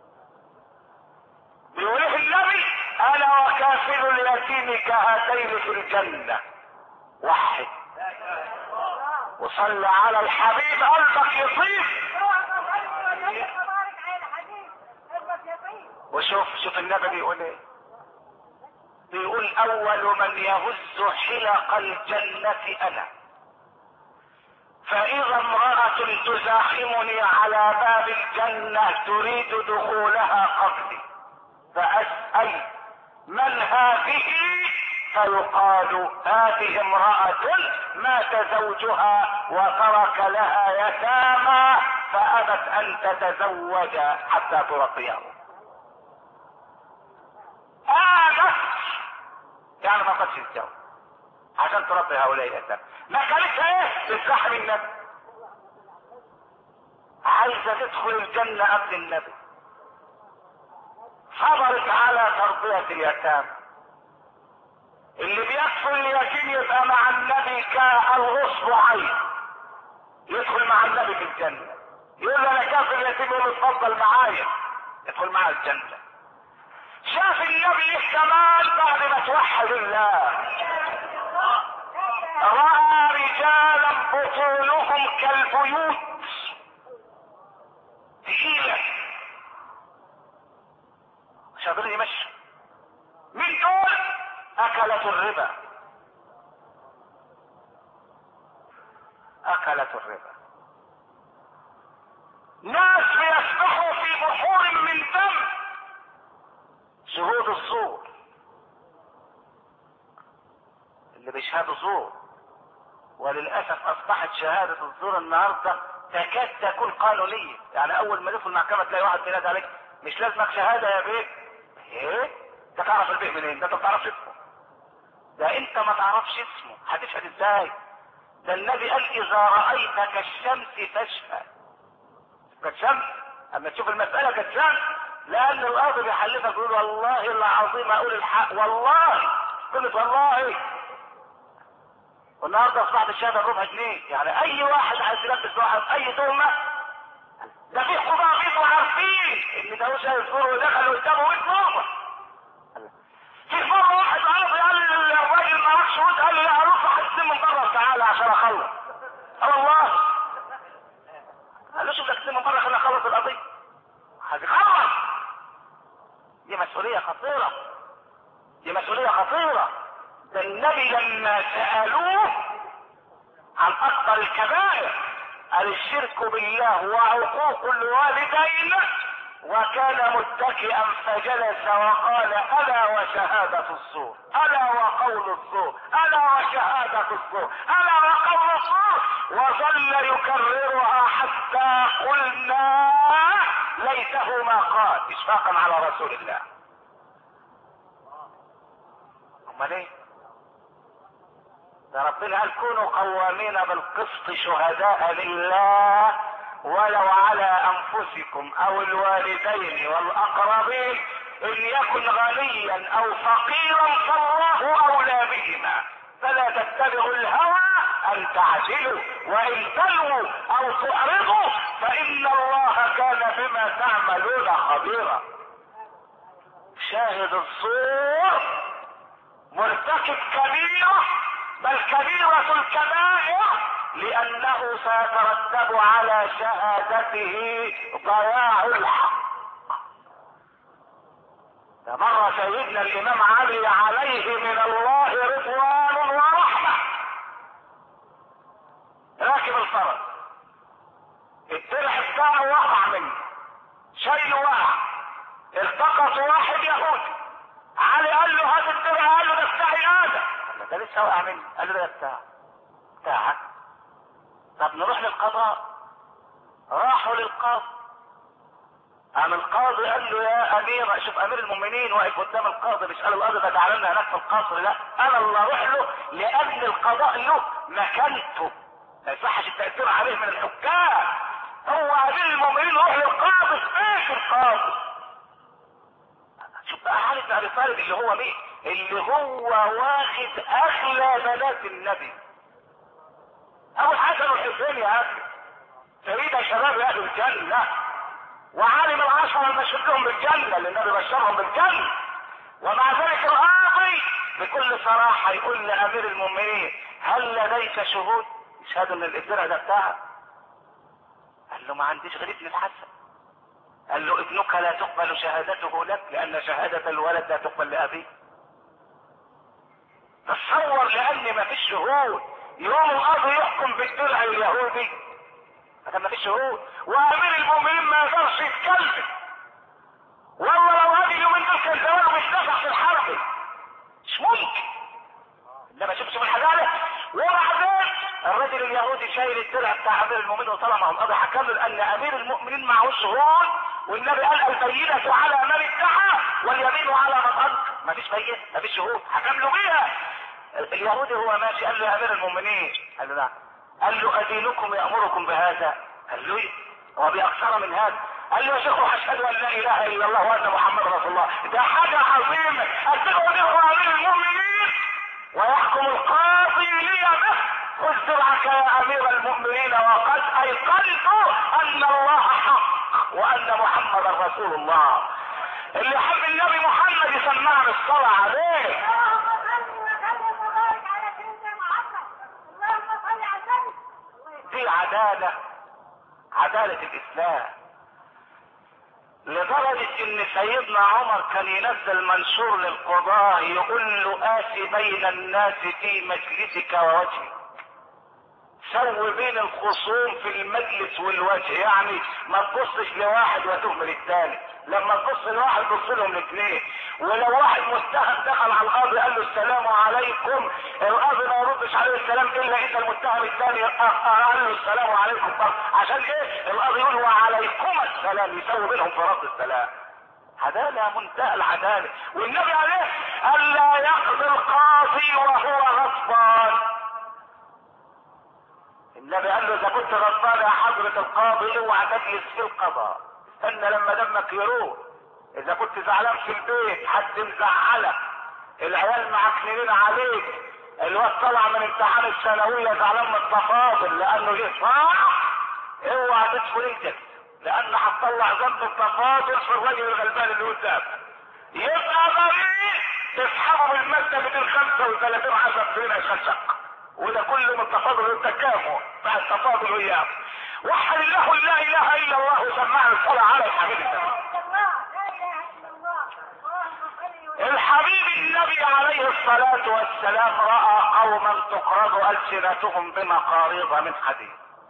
بيقول النبي انا وكافل اليتيم كهاتين في الجنة. وحد وصل على الحبيب قلبك يطيب. وشوف شوف النبي بيقول ايه. بيقول اول من يهز حلق الجنة انا، فاذا امرأة تزاحمني على باب الجنة تريد دخولها قبلي فاسأل من هذه فيقال هذه امرأة مات زوجها وترك لها يتامى فابت ان تتزوج حتى ترقيه. آبت يعني ما قدش الجو عشان تربي هؤلاء الأيتام. ما كانتش ايه تزحم النبي، عايزة تدخل الجنة قبل النبي، صبرت على تربية اليتام. اللي بيدخل اليتيم يبقى مع النبي كالغصب عين، يدخل مع النبي في الجنة. يقول له انا كافر اليتيم، يقول له اتفضل معايا ادخل معايا الجنة. شاف النبي كمان بعد ما توحد الله رأى رجالا بطونهم كالبيوت تقيلة مش قادرين يمشوا. من دول اكلت الربا، اكلت الربا. ناس بيسبحوا في بحور من دم، شهود الزور اللي بيشهدوا زور. وللاسف اصبحت شهادة الزور النهاردة تكاد تكون قانونية. يعني اول ما يدخل المحكمة تلاقي واحد بينادي عليك مش لازمك شهادة يا بيه. ايه انت تعرف البيه منين؟ ده انت ما تعرفش اسمه. ده انت ما تعرفش اسمه هتشهد ازاي؟ ده النبي قال اذا رأيت كالشمس فاشهد. كالشمس اما تشوف المسألة كالشمس، لان القاضي بيحلفك يقول والله العظيم اقول الحق والله قلت والله. والنهارده اصبحت الشهاده بربع جنيه. يعني اي واحد عايز يلبس واحد اي تهمه، ده في قضاة بيبقوا عارفين ان ده مش هيذكره ودخل قدامه مية تهمه. في مره واحد قاضي قال للراجل ما اعرفش واد، قال لي لا اروح احسن من بره تعالى عشان اخلص. اه والله قال له شوف لك من بره خليني اخلص القضيه. هتخلص. دي مسؤوليه خطيره، دي مسؤوليه خطيره. ده النبي لما سألوه عن اكبر الكبائر قال الشرك بالله وعقوق الوالدين، وكان متكئا فجلس وقال الا وشهادة الزور، الا وقول الزور، الا وشهادة الزور، الا وقول الزور، وظل يكررها حتى قلنا ليته ما قال اشفاقا على رسول الله. امال ايه؟ ده ربنا قال كونوا قوامين بالقسط شهداء لله ولو على انفسكم او الوالدين والاقربين ان يكن غنيا او فقيرا فالله اولى بهما فلا تتبعوا الهوى ان تعدلوا وان تلووا او تعرضوا فان الله كان بما تعملون خبيرا. شاهد الزور مرتكب كبيرة، بل كبيرة الكبائر، لانه سيترتب على شهادته ضياع الحق. ده مر سيدنا الامام علي عليه من الله رضوان ورحمة راكب الفرس، الدرع بتاعه وقع منه، شيء وقع، التقط واحد يهودي، علي قال له هات الدرع، قال له ده بتاع ده لسه واقع مني. قال له ده بتاعك. بتاعك؟ طب نروح للقضاء. راحوا للقاضي. قام القاضي قال له يا امير، شوف امير المؤمنين واقف قدام القاضي، مش قال القاضي ده تعالى لنا هناك في القصر، لا، انا اللي اروح له لان القضاء له مكانته، ما يصحش التاثير عليه من الحكام. هو امير المؤمنين يروح للقاضي في بيت القاضي. شوف بقى حالة ابي طالب اللي هو مين؟ اللي هو واخد اغلى بنات النبي، ابو الحسن والحسين يا اخي، سيدة شباب اهل الجنة، وعالم العشرة المشهود لهم بالجنة اللي النبي بشرهم بالجنة. ومع ذلك القاضي بكل صراحة يقول لامير المؤمنين هل لديك شهود يشهدوا ان الازرع ده بتاعك؟ قال له ما عنديش غير ابن الحسن. قال له ابنك لا تقبل شهادته لك لان شهادة الولد لا تقبل لابيه. تصور لان ما فيش شهود يوم القاضي يحكم بالدرع اليهودي، ما فيش شهود، وامير المؤمنين ما يقدرش يتكلم. والله لو هذه اليومين دول كان زمانه بيتنفخ في الحرب، مش ممكن. انما شوف شوف الحداله. وبعدين الرجل اليهودي شايل الدرع بتاع امير المؤمنين وطلع معه القاضي حكم له لان امير المؤمنين معه شهود، والنبي قال البينة على من ادعى واليمين على من انكر. ما فيش بينة، ما فيش شهود، حكم له بيها. اليهودي هو ماشي قال له يا امير المؤمنين، قال له نعم. قال له ادينكم يامركم بهذا؟ قال له ايه؟ هو باكثر من هذا؟ قال له يا شيخ اشهد ان لا اله الا الله وان محمد رسول الله. ده حاجه عظيمه. ادعوا له امير المؤمنين ويحكم القاضي لي به. خذ درعك يا امير المؤمنين وقد ايقنت ان الله حق وان محمدا رسول الله. اللي يحب النبي محمد يسمعنا الصلاه عليه. دي عدالة، عدالة الاسلام، لدرجة ان سيدنا عمر كان ينزل منشور للقضاة يقول له آتي بين الناس في مجلسك ووجهك، سوي بين الخصوم في المجلس والوجه، يعني ما تبصش لواحد وتهمل الثاني، لما تبص لواحد بص لهم الاثنين. ولو واحد متهم دخل على القاضي قال له السلام عليكم، القاضي ما يردش عليه السلام الا اذا المتهم الثاني قال له السلام عليكم برضه. عشان ايه؟ القاضي يقول وعليكم السلام، يسوي بينهم في رد السلام. عدالة منتهى العدالة. والنبي عليه الا يقضي القاضي وهو غضبان. النبي قال له اذا كنت غضبان يا حضرة القاضي اوعى تجلس في القضاء، استنى لما دمك يروح. اذا كنت زعلان في البيت حد مزعلك، العيال معكنين عليك، الواد طلع من امتحان الثانويه زعلان من التفاضل لانه جه صح، اوعى تدخل انت لان هتطلع ذنب التفاضل في الراجل الغلبان اللي قدامك. يبقى بريء تسحبه بالمكتبة الخمسة وثلاثين حسب فينا يخشق، وده كله من التفاضل والتكافؤ مع التفاضل وياه. وحد الله لا اله الا الله وسمعنا الصلاة على الحبيب النبي. الحبيب النبي عليه الصلاة والسلام رأى قوما تقرض ألسنتهم بمقاريض من حديد.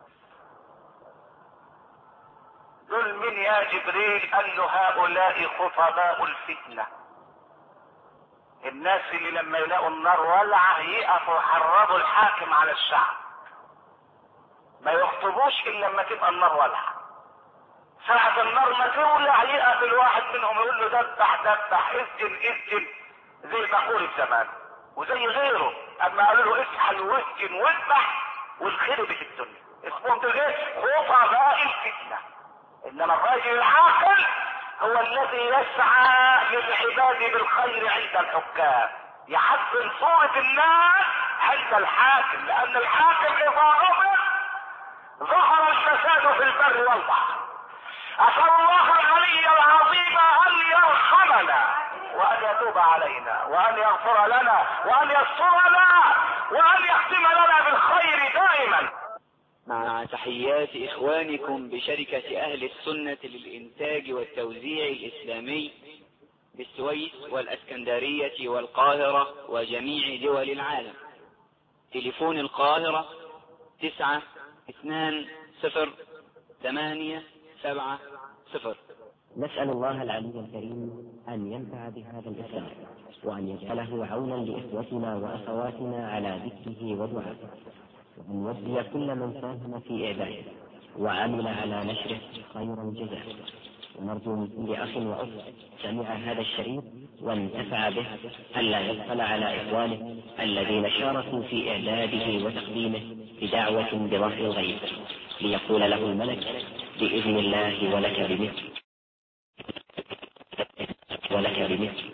دول من يا جبريل؟ قال له هؤلاء خطباء الفتنة، الناس اللي لما يلاقوا النار ولعة يقفوا يحرضوا الحاكم على الشعب، ما يخطبوش الا لما تبقى النار ولعة. ساعة النار ما تولع يقف الواحد منهم يقول له دبح دبح اسجن اسجن، زي بقول الزمان وزي غيره. اما قالوا له اسحل واسجن واذبح والخير في الدنيا، اسمهم دول ايه؟ خطباء الفتنة. انما الراجل العاقل هو الذي يسعى للعباد بالخير عند الحكام، يحسن صورة الناس عند الحاكم، لان الحاكم اذا غفر ظهر الفساد في البر والبحر. اسال الله العلي العظيم ان يرحمنا وان يتوب علينا وان يغفر لنا وان يسترنا وان يختم لنا بالخير دائما. مع تحيات إخوانكم بشركة أهل السنة للإنتاج والتوزيع الإسلامي بالسويس والأسكندرية والقاهرة وجميع دول العالم. تليفون القاهرة تسعة اثنان صفر ثمانية سبعة صفر. نسأل الله العلي الكريم أن ينفع بهذا الإسلام. وأن يجعله عونا لإخوتنا وأخواتنا على ذكره ودعائه، وأن يجزي كل من ساهم في إعداده وعمل على نشره خير الجزاء. ونرجو من كل أخ وأخت سمع هذا الشريط وانتفع به ألا يبخل على إخوانه الذين شاركوا في إعداده وتقديمه بدعوة بظهر الغيب، ليقول له الملك بإذن الله ولك بمثل ولك بمثل